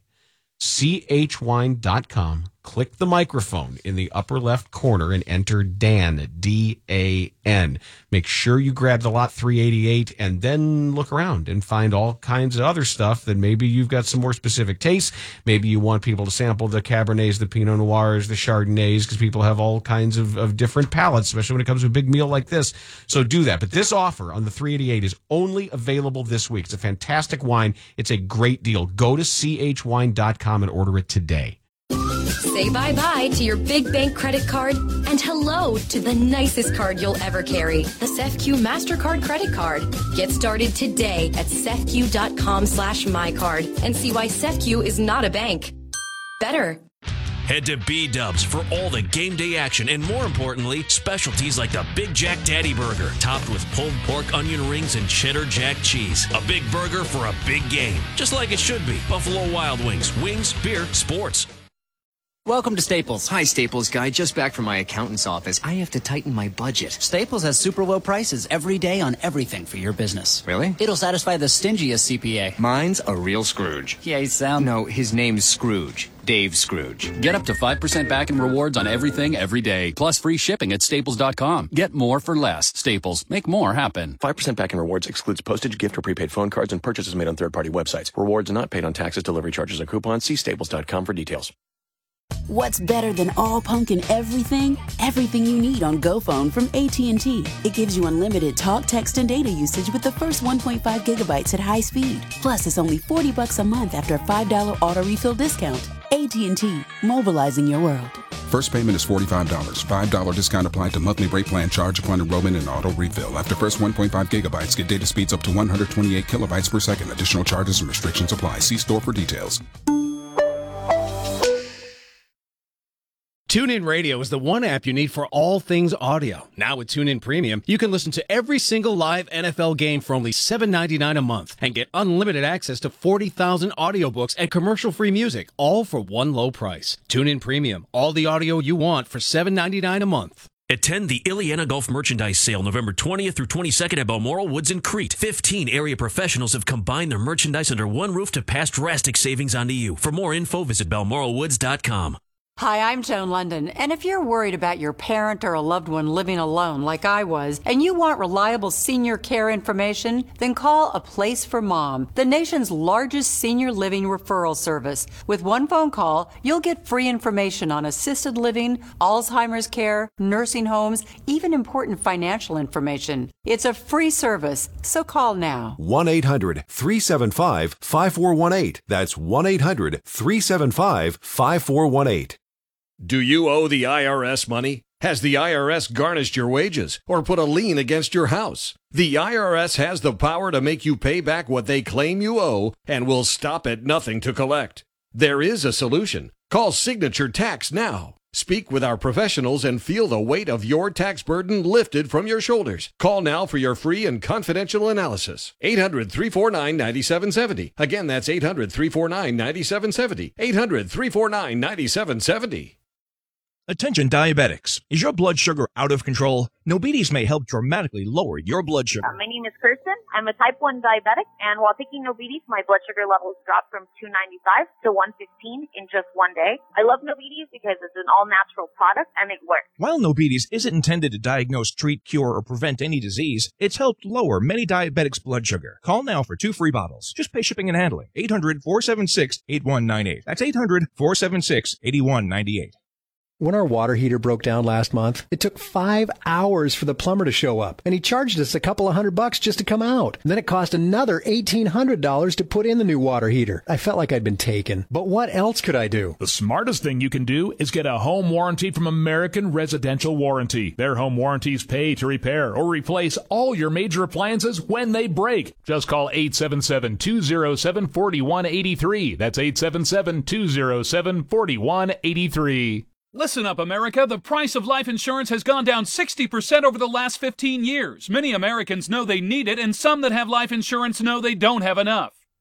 c h wine dot com. Click the microphone in the upper left corner and enter Dan, D A N. Make sure you grab the lot three eighty-eight and then look around and find all kinds of other stuff that maybe you've got some more specific tastes. Maybe you want people to sample the Cabernets, the Pinot Noirs, the Chardonnays, because people have all kinds of, of different palates, especially when it comes to a big meal like this. So do that. But this offer on the three eighty-eight is only available this week. It's a fantastic wine. It's a great deal. Go to c h wine dot com and order it today. Say bye-bye to your big bank credit card and hello to the nicest card you'll ever carry, the C E F C U MasterCard credit card. Get started today at cefq dot com slash mycard and see why C E F C U is not a bank. Better. Head to B-Dubs for all the game day action and, more importantly, specialties like the Big Jack Daddy Burger, topped with pulled pork, onion rings, and cheddar jack cheese. A big burger for a big game, just like it should be. Buffalo Wild Wings, wings, beer, sports. Welcome to Staples. Hi, Staples guy. Just back from my accountant's office. I have to tighten my budget. Staples has super low prices every day on everything for your business. Really? It'll satisfy the stingiest C P A. Mine's a real Scrooge. Yeah, he sounds... No, his name's Scrooge. Dave Scrooge. Get up to five percent back in rewards on everything every day. Plus free shipping at staples dot com. Get more for less. Staples. Make more happen. five percent back in rewards excludes postage, gift, or prepaid phone cards and purchases made on third-party websites. Rewards not paid on taxes, delivery charges, or coupons. See staples dot com for details. What's better than all pumpkin everything? Everything you need on GoPhone from A T and T. It gives you unlimited talk, text, and data usage with the first one point five gigabytes at high speed. Plus, it's only forty bucks a month after a five dollar auto refill discount. A T and T, mobilizing your world. First payment is forty-five dollars. five dollar discount applied to monthly rate plan charge upon enrollment and auto refill. After first one point five gigabytes, get data speeds up to one hundred twenty-eight kilobytes per second. Additional charges and restrictions apply. See store for details. TuneIn Radio is the one app you need for all things audio. Now with TuneIn Premium, you can listen to every single live N F L game for only seven ninety-nine a month and get unlimited access to forty thousand audiobooks and commercial-free music, all for one low price. TuneIn Premium, all the audio you want for seven ninety-nine a month. Attend the Ileana Golf Merchandise Sale November twentieth through twenty-second at Balmoral Woods in Crete. fifteen area professionals have combined their merchandise under one roof to pass drastic savings onto you. For more info, visit balmoral woods dot com. Hi, I'm Joan London, and if you're worried about your parent or a loved one living alone like I was, and you want reliable senior care information, then call A Place for Mom, the nation's largest senior living referral service. With one phone call, you'll get free information on assisted living, Alzheimer's care, nursing homes, even important financial information. It's a free service, so call now. one eight hundred three seven five five four one eight. That's one eight hundred three seven five five four one eight. Do you owe the I R S money? Has the I R S garnished your wages or put a lien against your house? The I R S has the power to make you pay back what they claim you owe and will stop at nothing to collect. There is a solution. Call Signature Tax now. Speak with our professionals and feel the weight of your tax burden lifted from your shoulders. Call now for your free and confidential analysis. eight hundred three four nine nine seven seven zero. Again, that's eight hundred three four nine nine seven seven zero. eight hundred three four nine nine seven seven zero. Attention diabetics. Is your blood sugar out of control? Nobides may help dramatically lower your blood sugar. Uh, my name is Kirsten. I'm a type one diabetic, and while taking Nobides, my blood sugar levels dropped from two ninety-five to one fifteen in just one day. I love Nobides because it's an all-natural product, and it works. While Nobides isn't intended to diagnose, treat, cure, or prevent any disease, it's helped lower many diabetics' blood sugar. Call now for two free bottles. Just pay shipping and handling. eight hundred four seven six eight one nine eight. That's eight hundred four seven six eight one nine eight. When our water heater broke down last month, it took five hours for the plumber to show up, and he charged us a couple of hundred bucks just to come out. And then it cost another eighteen hundred dollars to put in the new water heater. I felt like I'd been taken. But what else could I do? The smartest thing you can do is get a home warranty from American Residential Warranty. Their home warranties pay to repair or replace all your major appliances when they break. Just call eight seven seven, two oh seven, four one eight three. That's eight seven seven, two oh seven, four one eight three. Listen up, America. The price of life insurance has gone down sixty percent over the last fifteen years. Many Americans know they need it, and some that have life insurance know they don't have enough.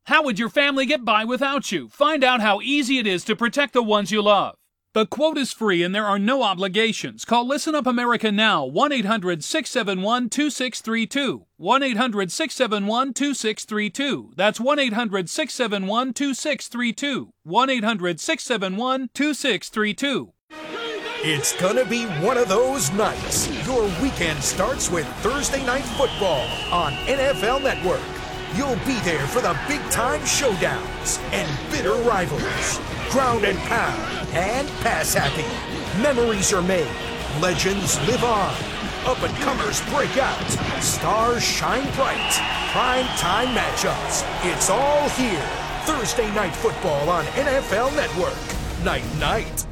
How would your family get by without you? Find out how easy it is to protect the ones you love. The quote is free and there are no obligations. Call Listen Up America now, one eight hundred six seven one two six three two. one eight hundred six seven one two six three two. That's one eight hundred six seven one two six three two. one eight hundred six seven one two six three two. It's gonna be one of those nights. Your weekend starts with Thursday Night Football on N F L Network. You'll be there for the big-time showdowns and bitter rivalries. Ground and pound and pass happy. Memories are made. Legends live on. Up-and-comers break out. Stars shine bright. Prime-time matchups. It's all here. Thursday Night Football on N F L Network. Night-night.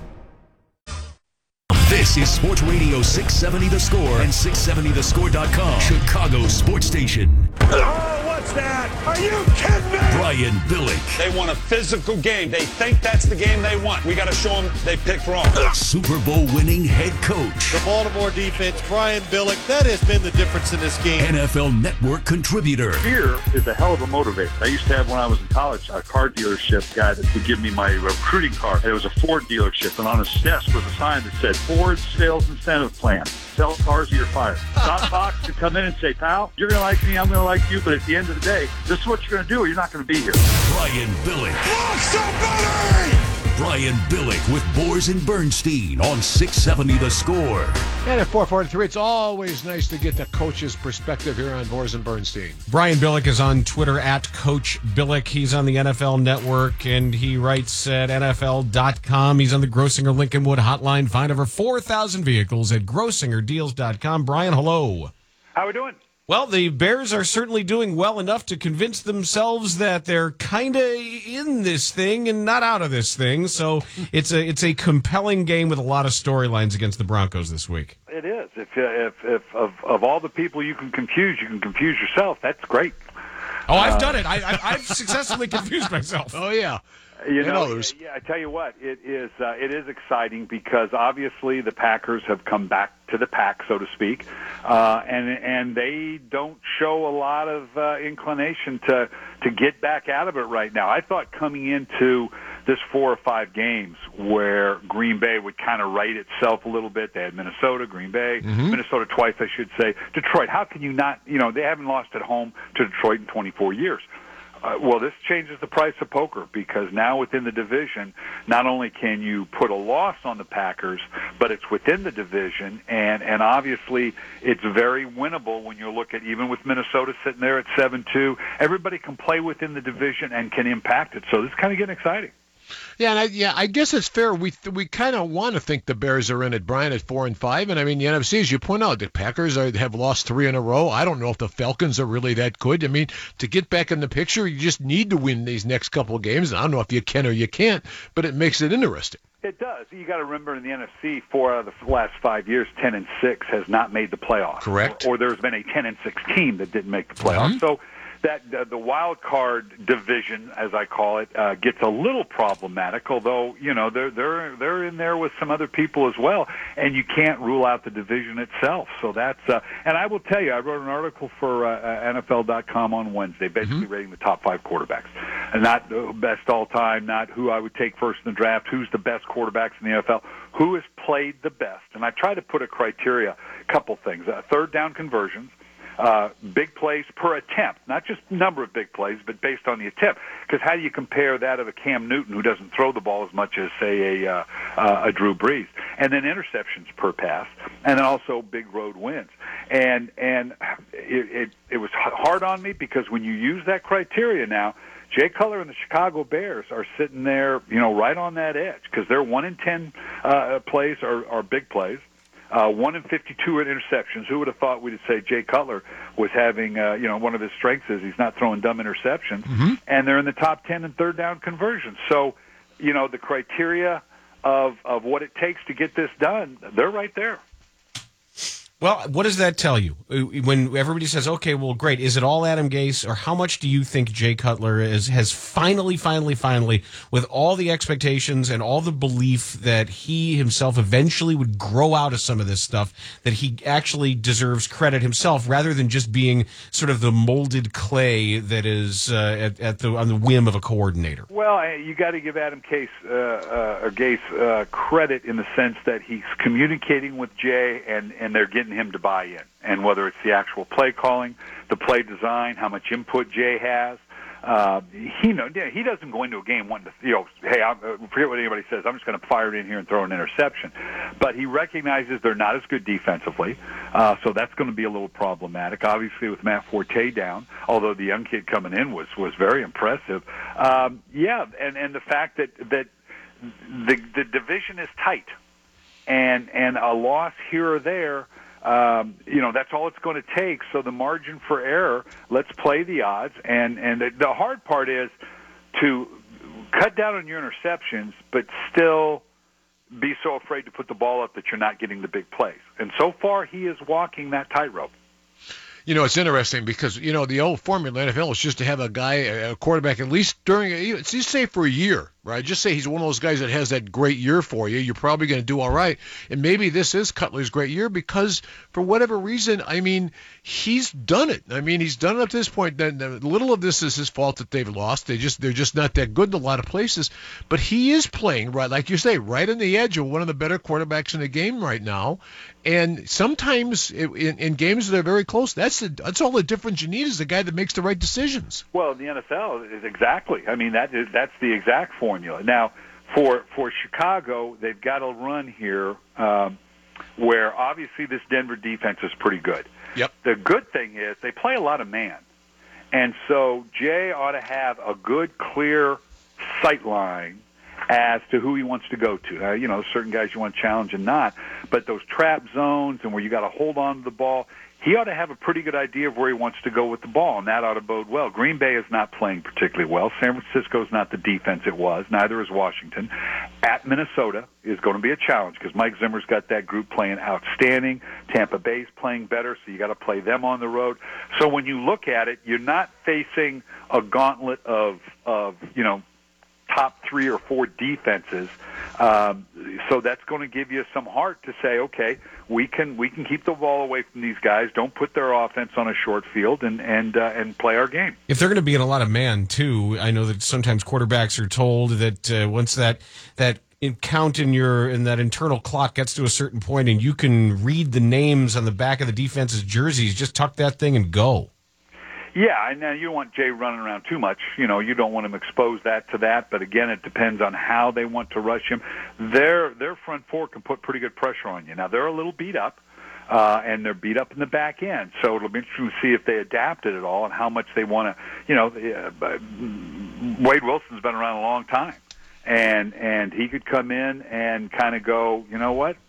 This is Sports Radio six seventy The Score and six seventy the score dot com, Chicago's sports station. Oh, what's that? Are you kidding me? Brian Billick. They want a physical game. They think that's the game they want. We got to show them they picked wrong. Super Bowl winning head coach. The Baltimore defense, Brian Billick, that has been the difference in this game. N F L Network contributor. Fear is a hell of a motivator. I used to have, when I was in college, a car dealership guy that would give me my recruiting card. It was a Ford dealership, and on his desk was a sign that said, Ford Sales Incentive Plan. Sell cars or you're fired. Scott Fox could come in and say, pal, you're going to like me, I'm going to like you, but at the end of the day, this is what you're going to do or you're not going to be here. Brian Billick. Love somebody! Brian Billick with Boers and Bernstein on six seventy The Score. And at four forty-three, it's always nice to get the coach's perspective here on Boers and Bernstein. Brian Billick is on Twitter at Coach Billick. He's on the N F L Network, and he writes at N F L dot com. He's on the Grossinger Lincolnwood hotline. Find over four thousand vehicles at Grossinger Deals dot com. Brian, hello. How we doing? Well, the Bears are certainly doing well enough to convince themselves that they're kind of in this thing and not out of this thing. So it's a it's a compelling game with a lot of storylines against the Broncos this week. It is. If if if of of all the people you can confuse, you can confuse yourself. That's great. Oh, I've uh, done it. I, I, I've successfully confused myself. Oh yeah. You know, yeah, I tell you what, it is uh, it is exciting because obviously the Packers have come back to the pack, so to speak, uh, and and they don't show a lot of uh, inclination to to get back out of it right now. I thought coming into this four or five games where Green Bay would kind of right itself a little bit. They had Minnesota, Green Bay, Mm-hmm. Minnesota twice, I should say. Detroit, how can you not, you know, they haven't lost at home to Detroit in twenty-four years. Uh, well, this changes the price of poker because now within the division, not only can you put a loss on the Packers, but it's within the division, and, and obviously it's very winnable when you look at, even with Minnesota sitting there at seven two, everybody can play within the division and can impact it. So this is kind of getting exciting. Yeah, and I, yeah, I guess it's fair. We we kind of want to think the Bears are in it, Brian, at four and five. And I mean, the N F C, as you point out, the Packers are, have lost three in a row. I don't know if the Falcons are really that good. I mean, to get back in the picture, you just need to win these next couple of games. I don't know if you can or you can't, but it makes it interesting. It does. You got to remember in the N F C, four out of the last five years, ten and six has not made the playoffs. Correct. Or, or there's been a ten and six team that didn't make the playoffs. Mm-hmm. So that uh, the wild card division, as I call it, uh, gets a little problematic. Although you know they're they're they're in there with some other people as well, and you can't rule out the division itself. So that's uh, and I will tell you, I wrote an article for uh, N F L dot com on Wednesday, basically mm-hmm. rating the top five quarterbacks, and not the best all time, not who I would take first in the draft, who's the best quarterbacks in the N F L, who has played the best, and I try to put a criteria, a couple things, uh, third down conversions. Uh, big plays per attempt, not just number of big plays, but based on the attempt. Because how do you compare that of a Cam Newton who doesn't throw the ball as much as, say, a, uh, uh, a Drew Brees? And then interceptions per pass, and then also big road wins. And and it, it, it was hard on me because when you use that criteria now, Jay Cutler and the Chicago Bears are sitting there, you know, right on that edge because their one in ten uh, plays are, are big plays. Uh, one in fifty-two at interceptions. Who would have thought we'd say Jay Cutler was having, uh, you know, one of his strengths is he's not throwing dumb interceptions. Mm-hmm. And they're in the top ten in third down conversions. So, you know, the criteria of of what it takes to get this done, they're right there. Well, what does that tell you? When everybody says, okay, well, great, is it all Adam Gase, or how much do you think Jay Cutler is, has finally, finally, finally, with all the expectations and all the belief that he himself eventually would grow out of some of this stuff, that he actually deserves credit himself rather than just being sort of the molded clay that is uh, at, at the on the whim of a coordinator? Well, you got to give Adam Gase, uh, uh, or Gase uh, credit in the sense that he's communicating with Jay, and, and they're getting him to buy in. And whether it's the actual play calling, the play design, how much input Jay has, uh, he know he doesn't go into a game wanting to, you know, hey, I forget what anybody says, I'm just going to fire it in here and throw an interception. But he recognizes they're not as good defensively, uh, so that's going to be a little problematic. Obviously, with Matt Forte down, although the young kid coming in was was very impressive. Um, yeah, and and the fact that that the the division is tight, and and a loss here or there. Um, you know, that's all it's going to take. So the margin for error, let's play the odds. And, and the, the hard part is to cut down on your interceptions, but still be so afraid to put the ball up that you're not getting the big plays. And so far, he is walking that tightrope. You know, it's interesting because, you know, the old formula in the N F L is just to have a guy, a quarterback, at least during, just say for a year, right? Just say he's one of those guys that has that great year for you. You're probably going to do all right. And maybe this is Cutler's great year because for whatever reason, I mean, he's done it. I mean, he's done it up to this point. Then little of this is his fault that they've lost. They just, they're just not that good in a lot of places. But he is playing, right, like you say, right on the edge of one of the better quarterbacks in the game right now. And sometimes in, in games that are very close, that's the, that's all the difference you need is the guy that makes the right decisions. Well, in the N F L, is exactly. I mean, that is, that's the exact formula. Now, for for Chicago, they've got a run here um, where obviously this Denver defense is pretty good. Yep. The good thing is they play a lot of man. And so Jay ought to have a good, clear sight line as to who he wants to go to. Uh, you know, certain guys you want to challenge and not. But those trap zones and where you got to hold on to the ball, he ought to have a pretty good idea of where he wants to go with the ball, and that ought to bode well. Green Bay is not playing particularly well. San Francisco is not the defense it was. Neither is Washington. At Minnesota is going to be a challenge because Mike Zimmer's got that group playing outstanding. Tampa Bay's playing better, so you got to play them on the road. So when you look at it, you're not facing a gauntlet of, of you know, top three or four defenses. Um, so that's going to give you some heart to say, okay, we can we can keep the ball away from these guys. Don't put their offense on a short field and and uh, and play our game. If they're going to be in a lot of man too, I know that sometimes quarterbacks are told that uh, once that that count in your in that internal clock gets to a certain point and you can read the names on the back of the defense's jerseys, just tuck that thing and go. Yeah, and now you don't want Jay running around too much. You know, you don't want him exposed that to that. But again, it depends on how they want to rush him. Their their front four can put pretty good pressure on you. Now they're a little beat up, uh, and they're beat up in the back end. So it'll be interesting to see if they adapted at all and how much they want to. You know, uh, Wade Wilson's been around a long time, and and he could come in and kind of go, you know what?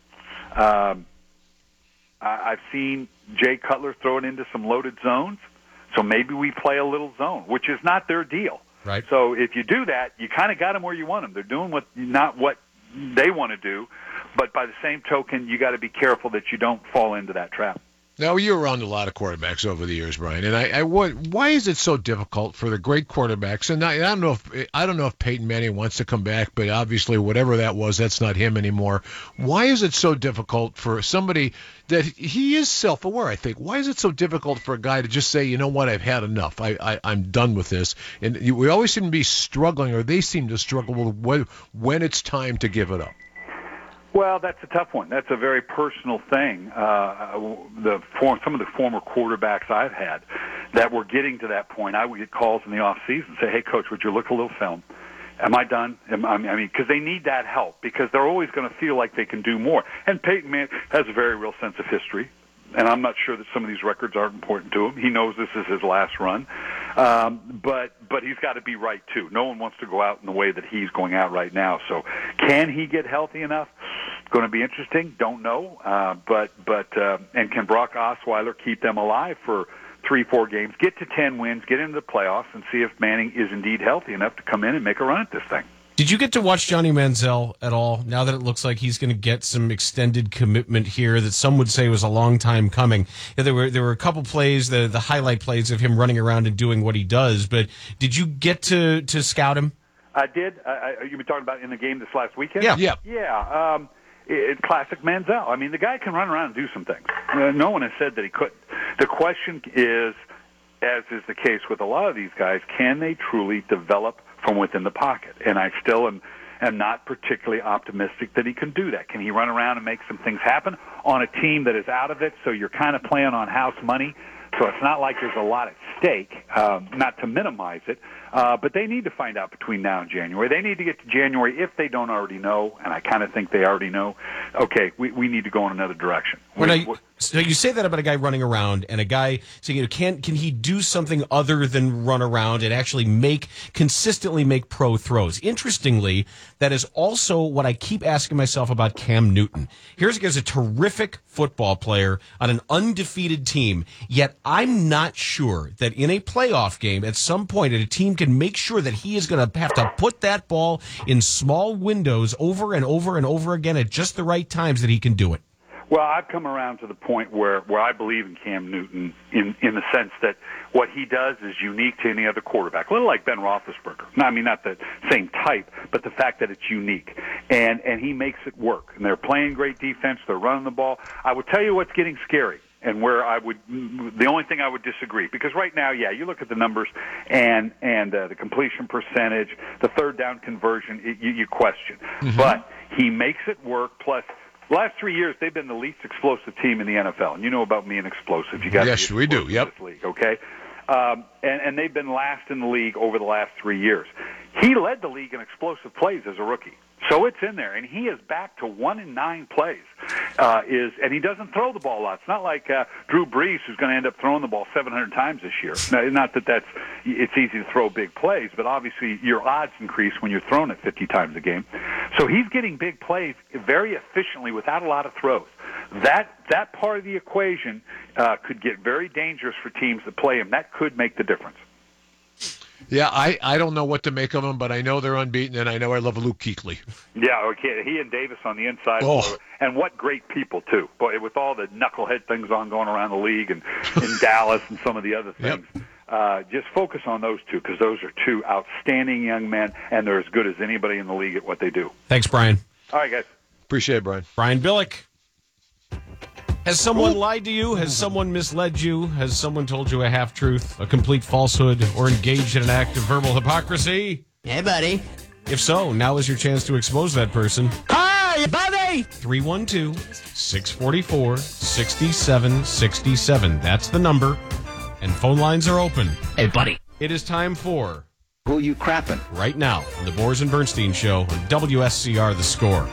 Um, I, I've seen Jay Cutler throw it into some loaded zones. So maybe we play a little zone, which is not their deal. Right. So if you do that, you kind of got them where you want them. They're doing what not what they want to do, but by the same token, you got to be careful that you don't fall into that trap. Now, you're around a lot of quarterbacks over the years, Brian, and I, I why is it so difficult for the great quarterbacks? And I, I don't know if I don't know if Peyton Manning wants to come back, but obviously, whatever that was, that's not him anymore. Why is it so difficult for somebody that he is self-aware? I think. Why is it so difficult for a guy to just say, you know what, I've had enough. I, I I'm done with this. And we always seem to be struggling, or they seem to struggle with when, when it's time to give it up. Well, that's a tough one. That's a very personal thing. Uh, the form, some of the former quarterbacks I've had that were getting to that point, I would get calls in the off season, say, "Hey, coach, would you look a little film? Am I done?" Am, I mean, because they need that help because they're always going to feel like they can do more. And Peyton Manning has a very real sense of history, and I'm not sure that some of these records aren't important to him. He knows this is his last run, um, but but he's got to be right too. No one wants to go out in the way that he's going out right now. So, can he get healthy enough? Going to be interesting. Don't know, uh, but but uh, and can Brock Osweiler keep them alive for three, four games, get to ten wins, get into the playoffs, and see if Manning is indeed healthy enough to come in and make a run at this thing? Did you get to watch Johnny Manziel at all? Now that it looks like he's going to get some extended commitment here, that some would say was a long time coming. Yeah, there were there were a couple plays, the the highlight plays of him running around and doing what he does. But did you get to to scout him? I did. I, I, you were talking about in the game this last weekend? Yeah, yeah, yeah. Um, it, it, classic Manziel. I mean, the guy can run around and do some things. Uh, no one has said that he couldn't. The question is, as is the case with a lot of these guys, can they truly develop from within the pocket? And I still am, am not particularly optimistic that he can do that. Can he run around and make some things happen on a team that is out of it, so you're kind of playing on house money, so it's not like there's a lot at stake, um, not to minimize it, uh, but they need to find out between now and January. They need to get to January if they don't already know, and I kind of think they already know, okay, we, we need to go in another direction. When I, so you say that about a guy running around and a guy saying, you know, can can he do something other than run around and actually make consistently make pro throws? Interestingly, that is also what I keep asking myself about Cam Newton. Here's a guy's a terrific football player on an undefeated team, yet I'm not sure that in a playoff game at some point a team can make sure that he is going to have to put that ball in small windows over and over and over again at just the right times that he can do it. Well, I've come around to the point where, where I believe in Cam Newton in, in the sense that what he does is unique to any other quarterback. A little like Ben Roethlisberger. No, I mean, not the same type, but the fact that it's unique. And, and he makes it work. And they're playing great defense. They're running the ball. I will tell you what's getting scary. And where I would, the only thing I would disagree, because right now, yeah, you look at the numbers and and uh, the completion percentage, the third down conversion, it, you, you question. Mm-hmm. But he makes it work. Plus, the last three years, they've been the least explosive team in the N F L. And you know about me and explosive. You got yes, we do. Yep. This league, okay. Um, and, and they've been last in the league over the last three years. He led the league in explosive plays as a rookie. So it's in there, and he is back to one in nine plays. Uh, is and he doesn't throw the ball a lot. It's not like uh, Drew Brees, who's going to end up throwing the ball seven hundred times this year. Now, not that that's it's easy to throw big plays, but obviously your odds increase when you're throwing it fifty times a game. So he's getting big plays very efficiently without a lot of throws. That that part of the equation uh, could get very dangerous for teams that play him. That could make the difference. Yeah, I, I don't know what to make of them, but I know they're unbeaten, and I know I love Luke Kuechly. Yeah, okay. He and Davis on the inside. Oh. And what great people, too. Boy, with all the knucklehead things on going around the league and in Dallas and some of the other things. Yep. Uh, just focus on those two, because those are two outstanding young men, and they're as good as anybody in the league at what they do. Thanks, Brian. All right, guys. Appreciate it, Brian. Brian Billick. Has someone lied to you? Has someone misled you? Has someone told you a half-truth, a complete falsehood, or engaged in an act of verbal hypocrisy? Hey, buddy. If so, now is your chance to expose that person. Hi, buddy! three one two, six four four, six seven six seven. That's the number. And phone lines are open. Hey, buddy. It is time for... Who you crapping? Right now on the Boers and Bernstein Show on W S C R The Score.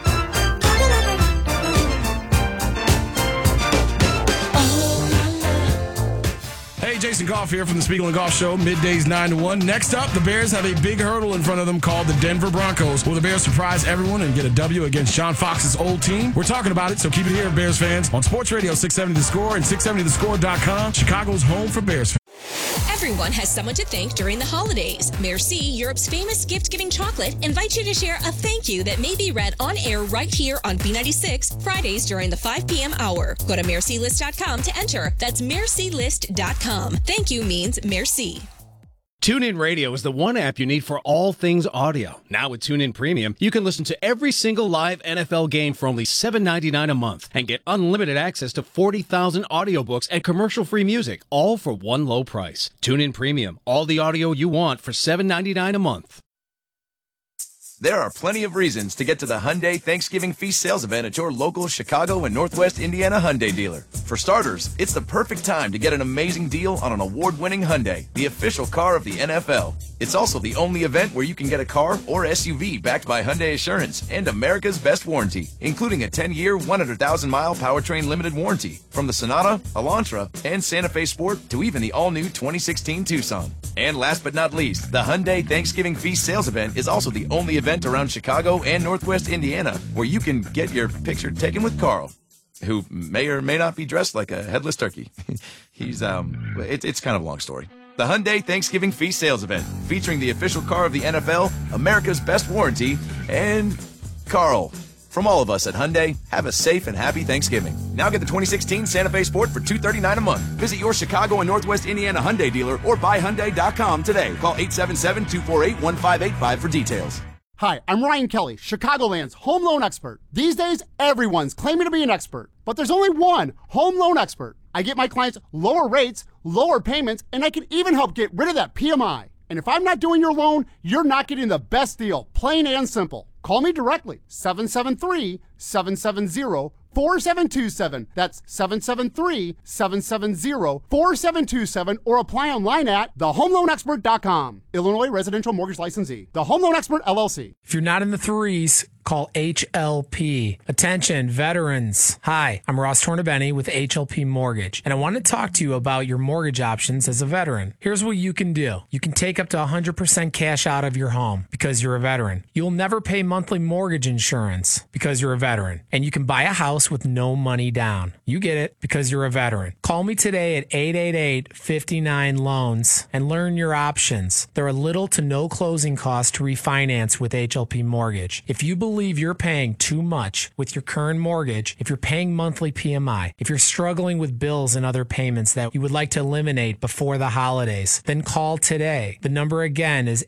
Jason Goff here from the Spiegel and Goff Show, middays nine to one. Next up, the Bears have a big hurdle in front of them called the Denver Broncos. Will the Bears surprise everyone and get a W against John Fox's old team? We're talking about it, so keep it here, Bears fans, on Sports Radio six seventy The Score and six seventy the score dot com, Chicago's home for Bears fans. Everyone has someone to thank during the holidays. Merci, Europe's famous gift-giving chocolate, invites you to share a thank you that may be read on air right here on B ninety-six, Fridays during the five p.m. hour. Go to merci list dot com to enter. That's merci list dot com. Thank you means merci. TuneIn Radio is the one app you need for all things audio. Now with TuneIn Premium, you can listen to every single live N F L game for only seven ninety-nine a month and get unlimited access to forty thousand audiobooks and commercial-free music, all for one low price. TuneIn Premium, all the audio you want for seven ninety-nine a month. There are plenty of reasons to get to the Hyundai Thanksgiving Feast sales event at your local Chicago and Northwest Indiana Hyundai dealer. For starters, it's the perfect time to get an amazing deal on an award-winning Hyundai, the official car of the N F L. It's also the only event where you can get a car or S U V backed by Hyundai Assurance and America's best warranty, including a ten-year, one hundred thousand mile powertrain limited warranty from the Sonata, Elantra, and Santa Fe Sport to even the all-new twenty sixteen Tucson. And last but not least, the Hyundai Thanksgiving Feast sales event is also the only event around Chicago and Northwest Indiana where you can get your picture taken with Carl, who may or may not be dressed like a headless turkey. He's, um, it, it's kind of a long story. The Hyundai Thanksgiving Feast Sales Event, featuring the official car of the N F L, America's Best Warranty, and Carl. From all of us at Hyundai, have a safe and happy Thanksgiving. Now get the twenty sixteen Santa Fe Sport for two hundred thirty-nine dollars a month. Visit your Chicago and Northwest Indiana Hyundai dealer or buy Hyundai dot com today. Call eight seven seven, two four eight, one five eight five for details. Hi, I'm Ryan Kelly, Chicagoland's home loan expert. These days, everyone's claiming to be an expert, but there's only one home loan expert. I get my clients lower rates, lower payments, and I can even help get rid of that P M I. And if I'm not doing your loan, you're not getting the best deal, plain and simple. Call me directly, seven seven three, seven seven zero, four seven two seven. That's seven seven three, seven seven zero, four seven two seven, or apply online at the home loan expert dot com. Illinois Residential Mortgage Licensee. The Home Loan Expert, L L C. If you're not in the threes, call H L P. Attention, veterans. Hi, I'm Ross Tornabene with H L P Mortgage, and I want to talk to you about your mortgage options as a veteran. Here's what you can do. You can take up to one hundred percent cash out of your home because you're a veteran. You'll never pay monthly mortgage insurance because you're a veteran. And you can buy a house with no money down. You get it because you're a veteran. Call me today at eight eight eight, five nine, loans and learn your options. There are little to no closing costs to refinance with H L P Mortgage. If you believe you're paying too much with your current mortgage, if you're paying monthly P M I, if you're struggling with bills and other payments that you would like to eliminate before the holidays, then call today. The number again is